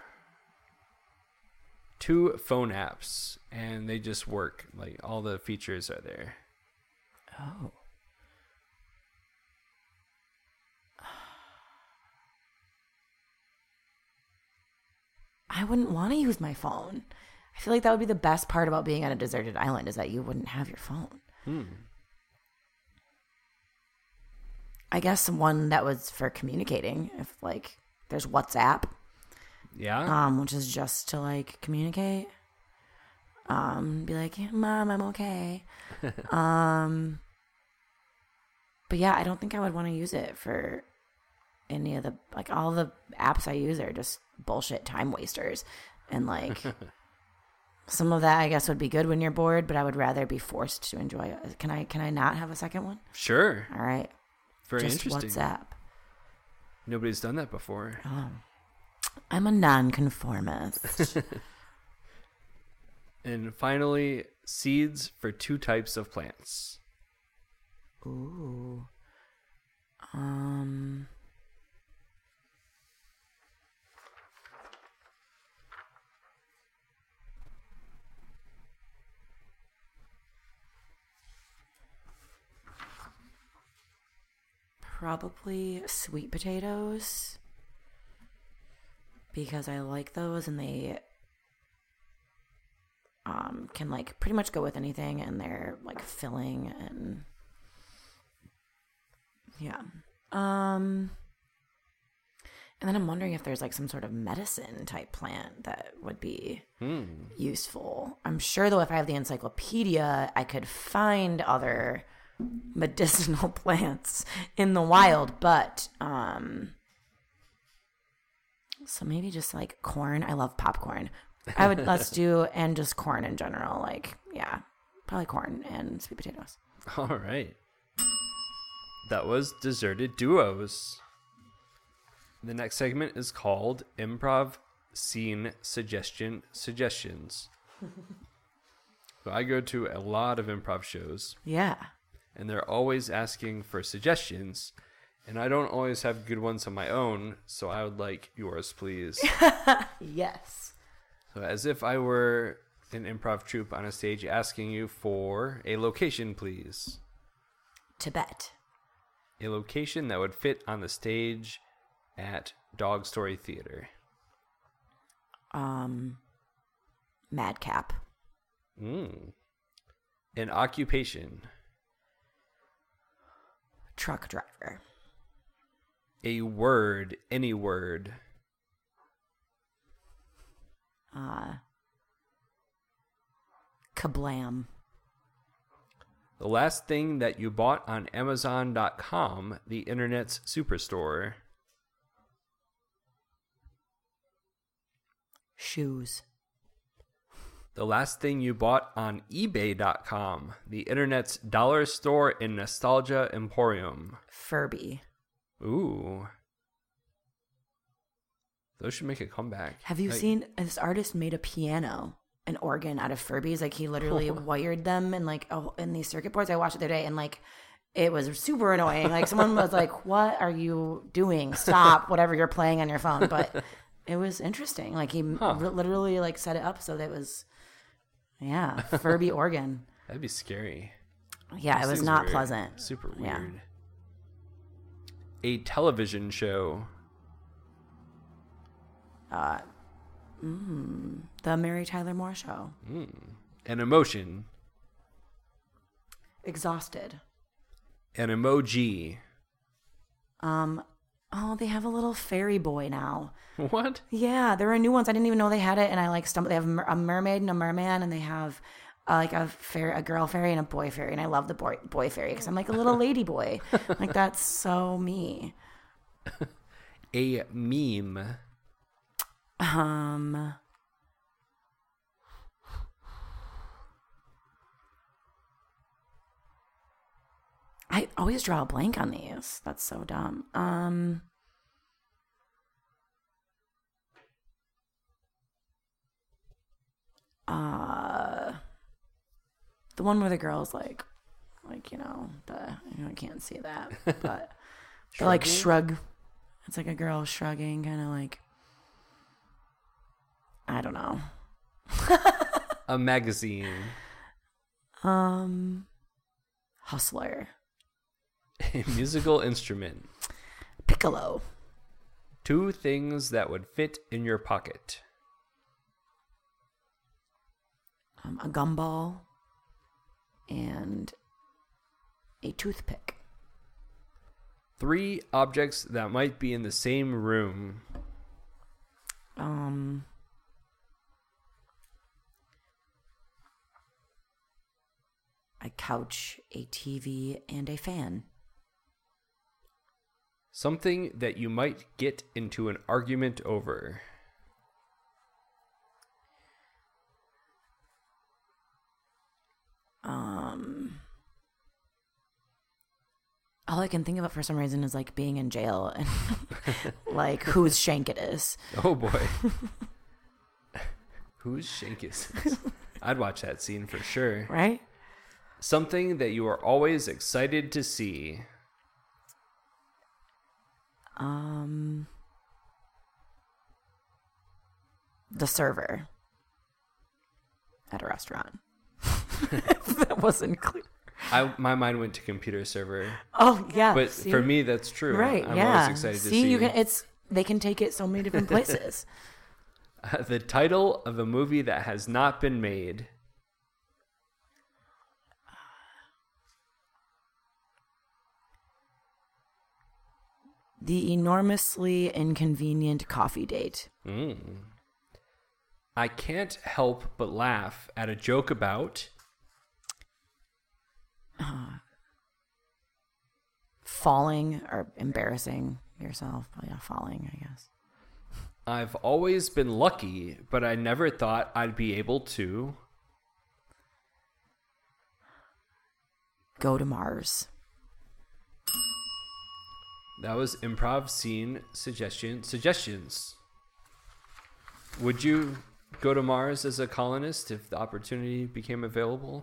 S2: Two phone apps, and they just work. Like all the features are there.
S1: Oh. I wouldn't want to use my phone. I feel like that would be the best part about being on a deserted island is that you wouldn't have your phone.
S2: Hmm.
S1: I guess one that was for communicating. If like there's WhatsApp.
S2: Yeah.
S1: Um, which is just to like communicate. Um, be like, yeah, Mom, I'm okay. um, but yeah, I don't think I would want to use it for any of the like all the apps I use are just bullshit time wasters, and like some of that I guess would be good when you're bored, but I would rather be forced to enjoy it. Can I? Can I not have a second one?
S2: Sure.
S1: All right.
S2: Very
S1: just
S2: interesting.
S1: WhatsApp.
S2: Nobody's done that before.
S1: Oh. I'm a nonconformist.
S2: And finally, seeds for two types of plants.
S1: Ooh. Um. Probably sweet potatoes. Because I like those and they um, can like pretty much go with anything and they're like filling and yeah. Um, and then I'm wondering if there's like some sort of medicine type plant that would be hmm. useful. I'm sure though if I have the encyclopedia, I could find other medicinal plants in the wild, but um so maybe just like corn. I love popcorn. I would let's do and just corn in general. Like yeah, probably corn and sweet potatoes.
S2: All right. That was Deserted Duos. The next segment is called Improv Scene Suggestion Suggestions. So I go to a lot of improv shows.
S1: Yeah.
S2: And they're always asking for suggestions. And I don't always have good ones of my own, so I would like yours, please.
S1: Yes.
S2: So as if I were an improv troupe on a stage asking you for a location, please.
S1: Tibet.
S2: A location that would fit on the stage at Dog Story Theater.
S1: Um, Madcap.
S2: Mm. An occupation.
S1: Truck driver.
S2: A word, any word.
S1: Uh, kablam.
S2: The last thing that you bought on Amazon dot com, the internet's superstore.
S1: Shoes.
S2: The last thing you bought on eBay dot com, the internet's dollar store and nostalgia emporium.
S1: Furby.
S2: Ooh. Those should make a comeback.
S1: Have you
S2: like,
S1: seen this artist made a piano, an organ out of Furbies? Like he literally wired them in like oh, in these circuit boards. I watched it the other day and like it was super annoying. Like someone was like, "What are you doing? Stop whatever you're playing on your phone." But it was interesting. Like he
S2: huh.
S1: r- literally like set it up so that it was, yeah, Furby organ.
S2: That'd be scary.
S1: Yeah,
S2: This
S1: it was
S2: seems
S1: not
S2: weird.
S1: pleasant.
S2: Super weird.
S1: Yeah.
S2: A television show.
S1: Uh, mm, the Mary Tyler Moore Show.
S2: Mm. An emotion.
S1: Exhausted.
S2: An emoji.
S1: Um, oh, they have a little fairy boy now.
S2: What?
S1: Yeah, there are new ones. I didn't even know they had it, and I like stumbled. They have a mermaid and a merman, and they have uh, like a fairy, a girl fairy, and a boy fairy. And I love the boy boy fairy because I'm like a little lady boy. Like that's so me.
S2: A meme.
S1: Um. I always draw a blank on these. That's so dumb. Um. Uh, the one where the girl's like, like you know, the you know, I can't see that, but they like shrug. It's like a girl shrugging, kind of like, I don't know.
S2: A magazine.
S1: Um, Hustler.
S2: A musical instrument.
S1: Piccolo.
S2: Two things that would fit in your pocket.
S1: Um, a gumball and a toothpick.
S2: Three objects that might be in the same room.
S1: Um, a couch, a T V, and a fan.
S2: Something that you might get into an argument over.
S1: Um, all I can think about for some reason is like being in jail and like whose shank it is.
S2: Oh boy. Whose shank is this? I'd watch that scene for sure.
S1: Right?
S2: Something that you are always excited to see.
S1: Um, the server at a restaurant. That wasn't clear.
S2: I my mind went to computer server.
S1: Oh yeah,
S2: But
S1: see?
S2: for me that's true.
S1: right?
S2: I'm
S1: yeah.
S2: always excited
S1: see,
S2: to see.
S1: you can. It's they can take it so many different places.
S2: Uh, the title of a movie that has not been made.
S1: The enormously inconvenient coffee date.
S2: Mm. I can't help but laugh at a joke about
S1: Uh, falling or embarrassing yourself. Oh, yeah, falling, I guess.
S2: I've always been lucky, but I never thought I'd be able to.
S1: Go to Mars.
S2: That was improv scene suggestion suggestions. Would you go to Mars as a colonist if the opportunity became available?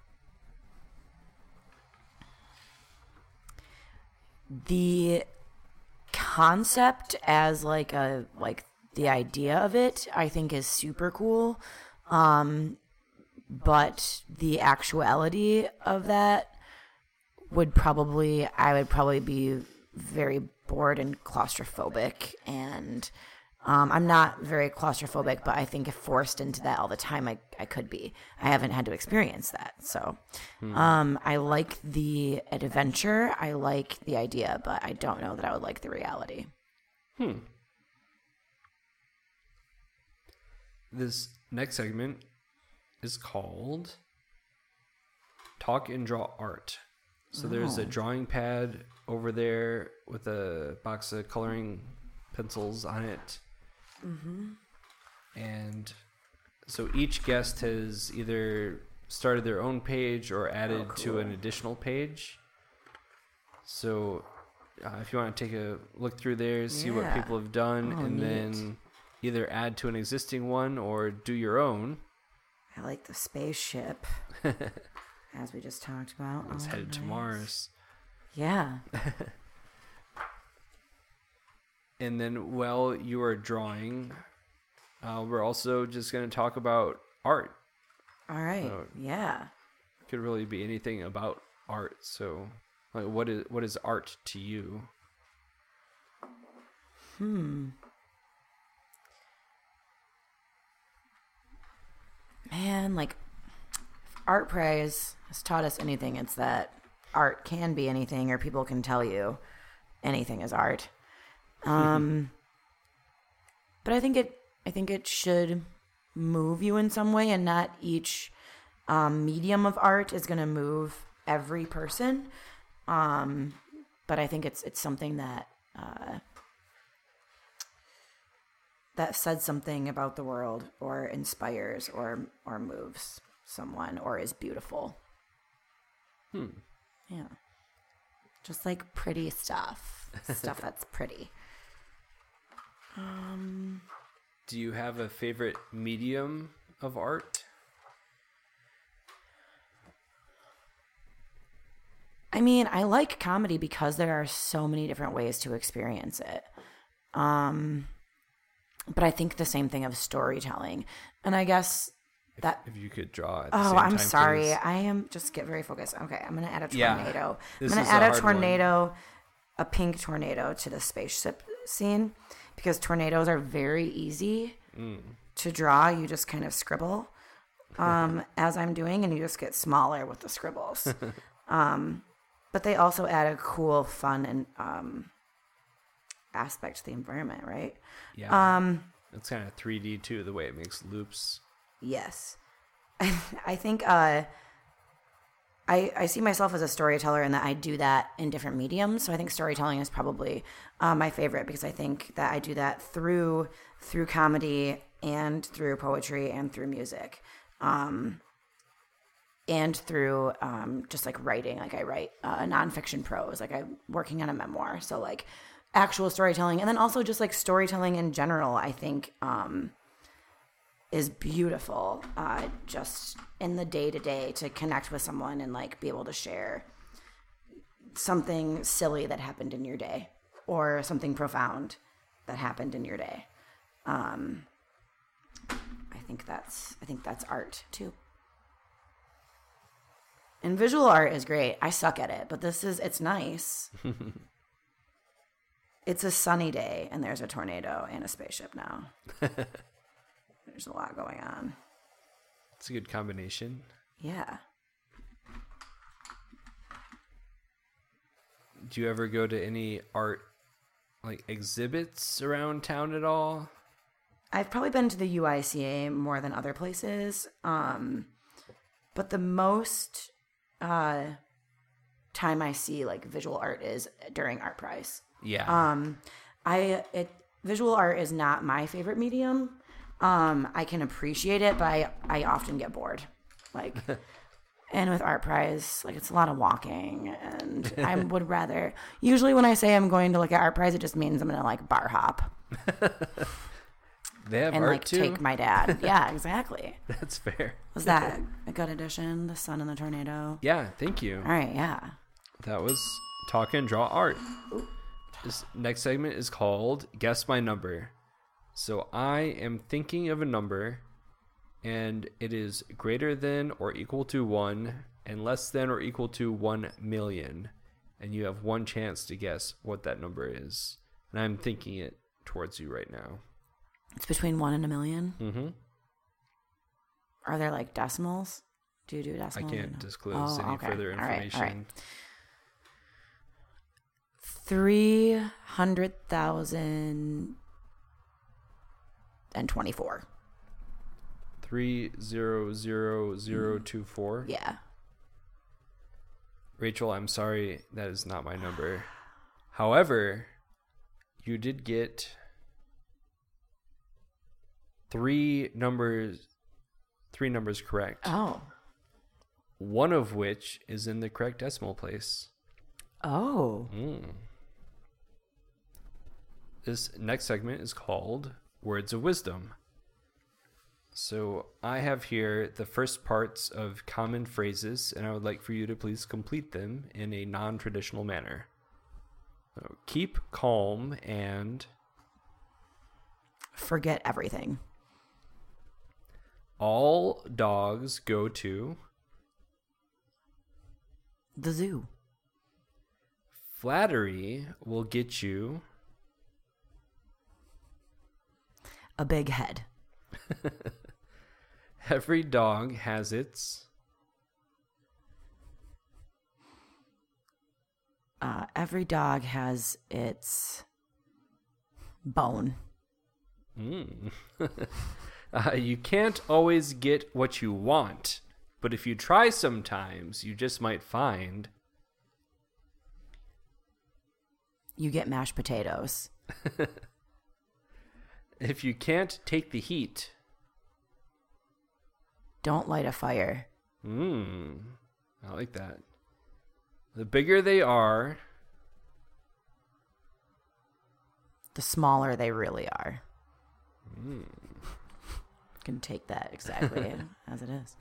S1: The concept as like a like the idea of it I think is super cool, um but the actuality of that would probably, I would probably be very bored and claustrophobic. And um, I'm not very claustrophobic, but I think if forced into that all the time, I, I could be. I haven't had to experience that. So
S2: Hmm.
S1: um, I like the adventure. I like the idea, but I don't know that I would like the reality.
S2: Hmm. This next segment is called Talk and Draw Art. So there's a
S1: Oh.
S2: drawing pad over there with a box of coloring pencils on it.
S1: Mm-hmm.
S2: And so each guest has either started their own page or added
S1: Oh,
S2: to
S1: cool.
S2: an additional page. So uh, if you want to take a look through there, see what
S1: Yeah.
S2: people have done,
S1: Oh,
S2: and
S1: neat.
S2: then either add to an existing one or do your own.
S1: I like the spaceship, as we just talked about.
S2: It's
S1: Oh,
S2: headed to
S1: nice.
S2: Mars.
S1: Yeah.
S2: And then while you are drawing, uh, we're also just going to talk about art.
S1: All right.
S2: Oh.
S1: Yeah.
S2: It could really be anything about art. So, like, what is what is art to you?
S1: Hmm. Man, like, if Art Prize has taught us anything, it's that art can be anything, or people can tell you anything is art. Um, but I think it, I think it should move you in some way, and not each um, medium of art is going to move every person. Um, but I think it's it's something that uh, that says something about the world, or inspires, or or moves someone, or is beautiful.
S2: Hmm.
S1: Yeah, just like pretty stuff, stuff that's pretty. Um.
S2: Do you have a favorite medium of art?
S1: I mean, I like comedy because there are so many different ways to experience it. Um, but I think the same thing of storytelling. And I guess
S2: If,
S1: that.
S2: if you could draw at the
S1: Oh,
S2: same
S1: I'm
S2: time,
S1: sorry.
S2: please.
S1: I am just get very focused. Okay, I'm going to add a
S2: Yeah,
S1: tornado.
S2: this
S1: I'm going
S2: is
S1: to add
S2: a
S1: a
S2: hard one.
S1: tornado, a pink tornado to the spaceship scene, because tornadoes are very easy
S2: Mm.
S1: to draw. You just kind of scribble um, as I'm doing, and you just get smaller with the scribbles. um, but they also add a cool, fun, and um, aspect to the environment, right?
S2: Yeah.
S1: Um,
S2: It's kind of three D too, the way it makes loops.
S1: yes. I think uh, I, I see myself as a storyteller, and that I do that in different mediums. So I think storytelling is probably uh, my favorite, because I think that I do that through through comedy, and through poetry, and through music, um, and through um, just like writing. Like I write uh, nonfiction prose, like I'm working on a memoir. So like actual storytelling, and then also just like storytelling in general, I think um, is beautiful. Uh, just in the day to day, to connect with someone and like be able to share something silly that happened in your day, or something profound that happened in your day. Um, I think that's I think that's art too. And visual art is great. I suck at it, but this is it's nice. It's a sunny day, and there's a tornado and a spaceship now. There's a lot going on.
S2: It's a good combination.
S1: Yeah.
S2: Do you ever go to any art like exhibits around town at all?
S1: I've probably been to the U I C A more than other places. Um, but the most uh, time I see like visual art is during Art Prize.
S2: Yeah.
S1: Um, I it visual art is not my favorite medium. Um, I can appreciate it, but I, I often get bored. Like, and with Art Prize, like it's a lot of walking, and I would rather. Usually, when I say I'm going to look at Art Prize, it just means I'm gonna like bar hop
S2: They have
S1: and
S2: art
S1: like
S2: too.
S1: take my dad. Yeah, exactly.
S2: That's fair.
S1: Was that a good addition? The sun and the tornado.
S2: Yeah, thank you.
S1: All right, yeah.
S2: That was Talk and Draw Art. This next segment is called Guess My Number. So I am thinking of a number, and it is greater than or equal to one, and less than or equal to one million. And you have one chance to guess what that number is. And I'm thinking it towards you right now.
S1: It's between one and a million?
S2: Mm-hmm.
S1: Are there like decimals? Do you do
S2: I
S1: decimals?
S2: can't disclose
S1: oh,
S2: any
S1: okay.
S2: further
S1: All right,
S2: information.
S1: all right. three hundred thousand and twenty-four.
S2: Three zero zero zero two four.
S1: Yeah.
S2: Rachel, I'm sorry, that is not my number. However, you did get three numbers three numbers correct.
S1: Oh.
S2: One of which is in the correct decimal place.
S1: Oh.
S2: Mm. This next segment is called Words of Wisdom. So I have here the first parts of common phrases, and I would like for you to please complete them in a non-traditional manner. So keep calm and
S1: Forget everything.
S2: all dogs go to
S1: The zoo.
S2: flattery will get you
S1: A big head.
S2: every dog has its
S1: Uh, every dog has its bone.
S2: Mm. uh, you can't always get what you want, but if you try sometimes, you just might find.
S1: You get mashed potatoes.
S2: If you can't take the heat,
S1: Don't light a fire.
S2: mm, I like that. The bigger they are,
S1: The smaller they really are.
S2: mm.
S1: Can take that exactly as it is.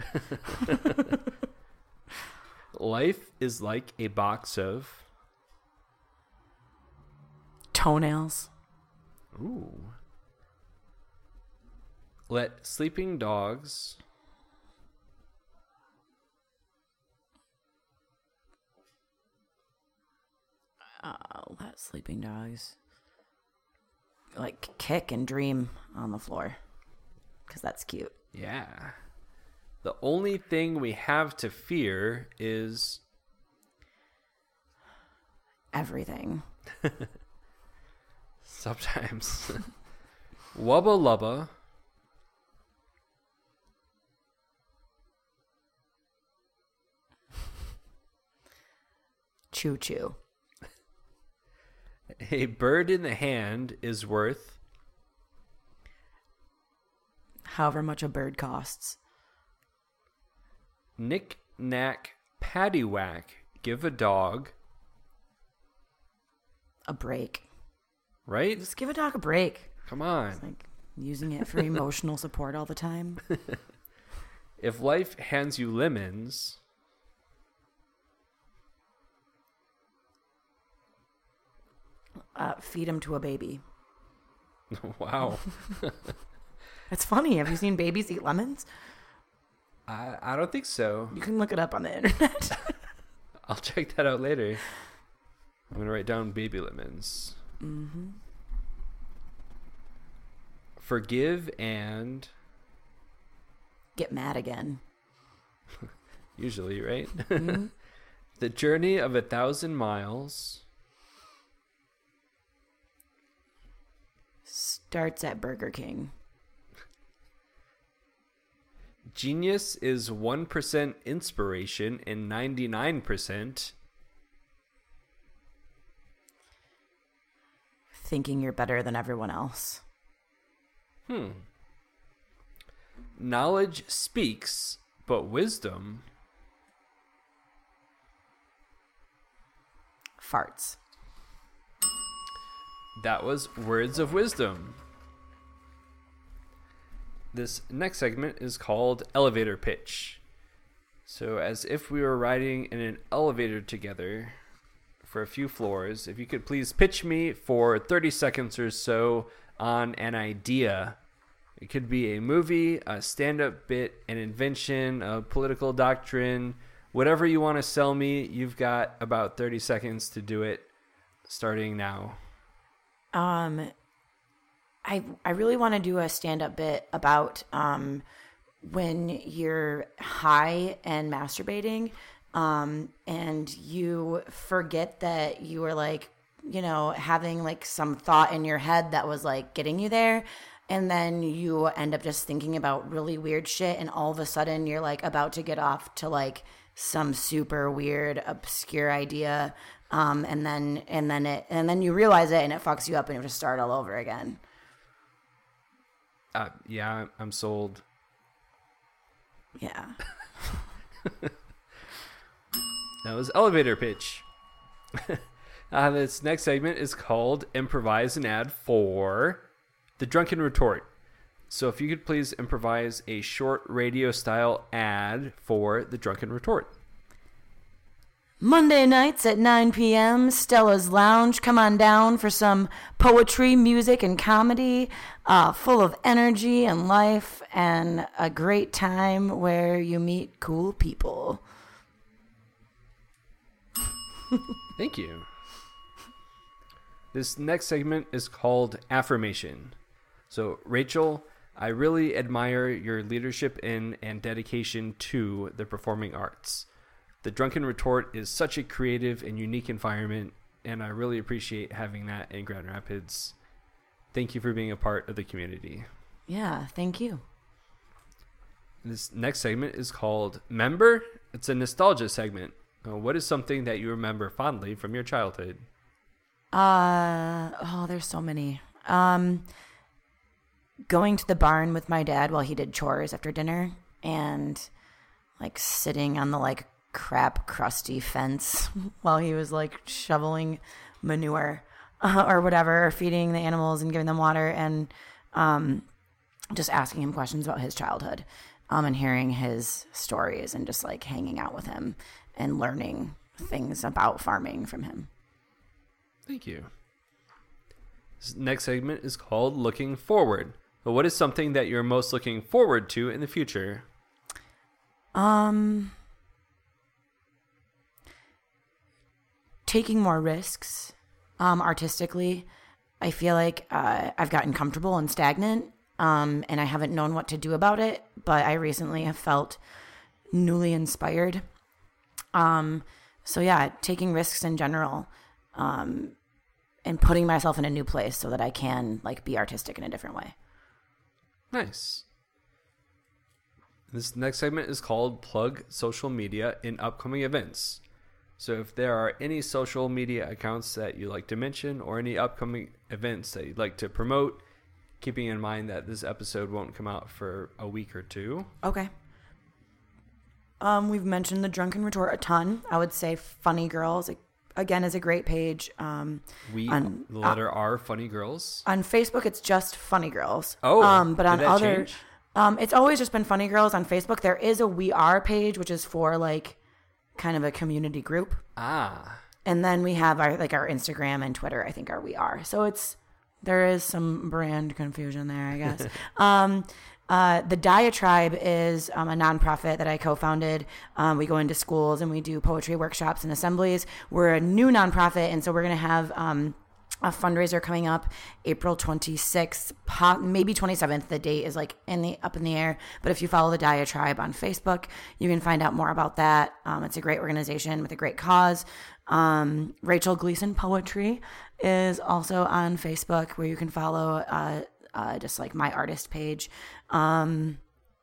S2: Life is like a box of.
S1: Toenails.
S2: Ooh. Let sleeping dogs.
S1: Uh, let sleeping dogs like kick and dream on the floor because that's cute.
S2: Yeah. The only thing we have to fear is.
S1: Everything.
S2: Sometimes. Wubba lubba.
S1: Choo choo.
S2: A bird in the hand is worth.
S1: However much a bird costs.
S2: Knick knack paddywhack. Give a dog.
S1: A break.
S2: Right?
S1: Just give a dog a break.
S2: Come on.
S1: It's like using it for emotional support all the time.
S2: If life hands you lemons.
S1: Uh, feed him to a baby.
S2: Wow.
S1: It's funny. Have you seen babies eat lemons?
S2: I, I don't think so.
S1: You can look it up on the internet.
S2: I'll check that out later. I'm going to write down baby lemons.
S1: Mm-hmm.
S2: Forgive and.
S1: Get mad again.
S2: Usually, right?
S1: Mm-hmm.
S2: The journey of a thousand miles.
S1: Starts at Burger King.
S2: Genius is one percent inspiration and ninety-nine percent.
S1: Thinking you're better than everyone else.
S2: Hmm. Knowledge speaks, but wisdom.
S1: Farts.
S2: That was Words of Wisdom. This next segment is called Elevator Pitch. So, as if we were riding in an elevator together for a few floors, if you could please pitch me for thirty seconds or so on an idea. It could be a movie, a stand-up bit, an invention, a political doctrine, whatever you want to sell me, you've got about thirty seconds to do it, starting now.
S1: Um, I I really want to do a stand-up bit about um when you're high and masturbating, um, and you forget that you were like, you know, having like some thought in your head that was like getting you there. And then you end up just thinking about really weird shit. And all of a sudden you're like about to get off to like some super weird, obscure idea. Um, and then, and then it, and then you realize it and it fucks you up and you have to start all over again.
S2: Uh, yeah, I'm sold.
S1: Yeah.
S2: That was elevator pitch. uh, this next segment is called Improvise an Ad for The Drunken Retort. So if you could please improvise a short radio style ad for The Drunken Retort.
S1: Monday nights at nine p.m., Stella's Lounge. Come on down for some poetry, music, and comedy, uh, full of energy and life, and a great time where you meet cool people.
S2: Thank you. This next segment is called Affirmation. So, Rachel, I really admire your leadership in and dedication to the performing arts. The Drunken Retort is such a creative and unique environment, and I really appreciate having that in Grand Rapids. Thank you for being a part of the community.
S1: Yeah, thank you.
S2: This next segment is called Member. It's a nostalgia segment. Uh, what is something that you remember fondly from your childhood?
S1: Uh, oh, there's so many. Um, going to the barn with my dad while he did chores after dinner, and like sitting on the like crap crusty fence while he was like shoveling manure uh, or whatever, or feeding the animals and giving them water, and um, just asking him questions about his childhood, um, and hearing his stories, and just like hanging out with him and learning things about farming from him.
S2: Thank you. This next segment is called Looking Forward. But what is something that you're most looking forward to in the future?
S1: Um, taking more risks, um, artistically. I feel like uh, I've gotten comfortable and stagnant, um, and I haven't known what to do about it. But I recently have felt newly inspired. Um, so yeah, taking risks in general. Um, and putting myself in a new place so that I can like be artistic in a different way.
S2: Nice. This next segment is called Plug Social Media in Upcoming Events. So if there are any social media accounts that you like to mention or any upcoming events that you'd like to promote, keeping in mind that this episode won't come out for a week or two.
S1: Okay. Um, we've mentioned the Drunken Retort a ton. I would say Funny Girls, again, is a great page. Um,
S2: we,
S1: on,
S2: the letter
S1: uh,
S2: R, Funny Girls.
S1: On Facebook, it's just Funny Girls.
S2: Oh,
S1: um, but on
S2: did that
S1: other,
S2: change?
S1: um, it's always just been Funny Girls on Facebook. There is a We Are page, which is for like kind of a community group.
S2: Ah.
S1: And then we have our like our Instagram and Twitter, I think, are We Are. So it's there is some brand confusion there, I guess. um, Uh, the Diatribe is um, a nonprofit that I co-founded. Um, we go into schools and we do poetry workshops and assemblies. We're a new nonprofit, and so we're going to have um, a fundraiser coming up April twenty-sixth, po- maybe twenty-seventh. The date is like in the up in the air. But if you follow the Diatribe on Facebook, you can find out more about that. Um, it's a great organization with a great cause. Um, Rachel Gleason Poetry is also on Facebook, where you can follow uh, uh, just like my artist page. Um,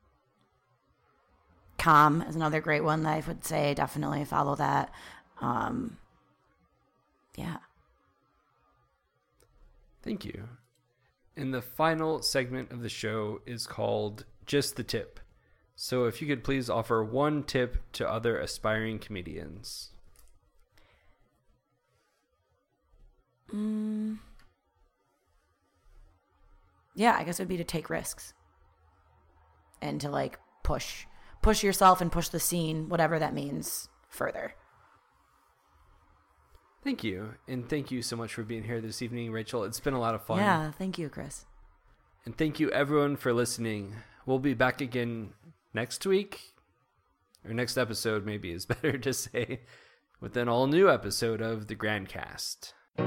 S1: Calm is another great one that I would say definitely follow that. Um, yeah.
S2: Thank you. And the final segment of the show is called Just the Tip. So if you could please offer one tip to other aspiring comedians.
S1: Mm. Yeah, I guess it would be to take risks. And to like push, push yourself and push the scene, whatever that means, further.
S2: Thank you. And thank you so much for being here this evening, Rachel. It's been a lot of fun.
S1: Yeah, thank you, Chris.
S2: And thank you everyone for listening. We'll be back again next week. or next episode maybe is better to say, with an all new episode of the Grand Cast.
S3: You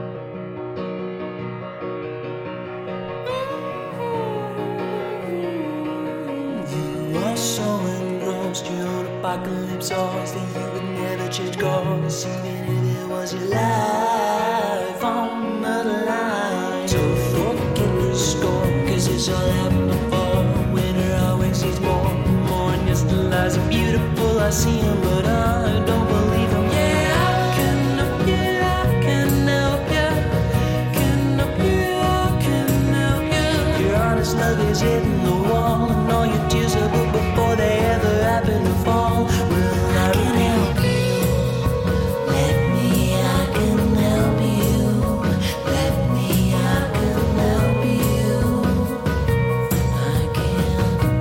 S3: are so engrossed, your own apocalypse odds that you would never change course, even if it was your life on the line. So forget the score, cause it's all happened before. Winter always needs more, more, and yes, the lies are beautiful, I see them, but I don't believe them. Yeah, I can help you, I can help you, can help you, I can help you. Your honest love is hitting the wall, and all your tears are booked before they ever happen to fall. Well, I can help you. Let me, I can help you. Let me, I can help you. I can.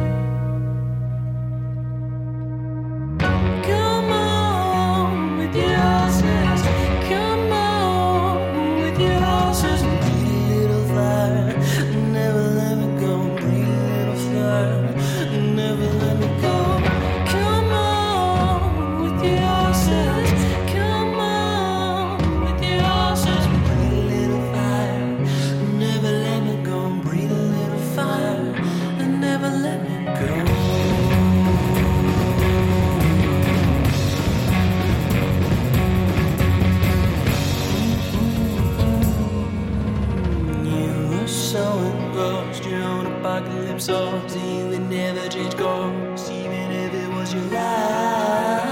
S3: Come on with your horses. Come on with your horses. Breathe a little fire. Never let me go. Breathe a little fire. Never let me go. Come on with your horses. Come on with your horses. Breathe a little fire. Never let me go. Breathe a little fire. And never let me go. You were so engrossed, your own apocalypse odds, that you would never change course, even if it was your life.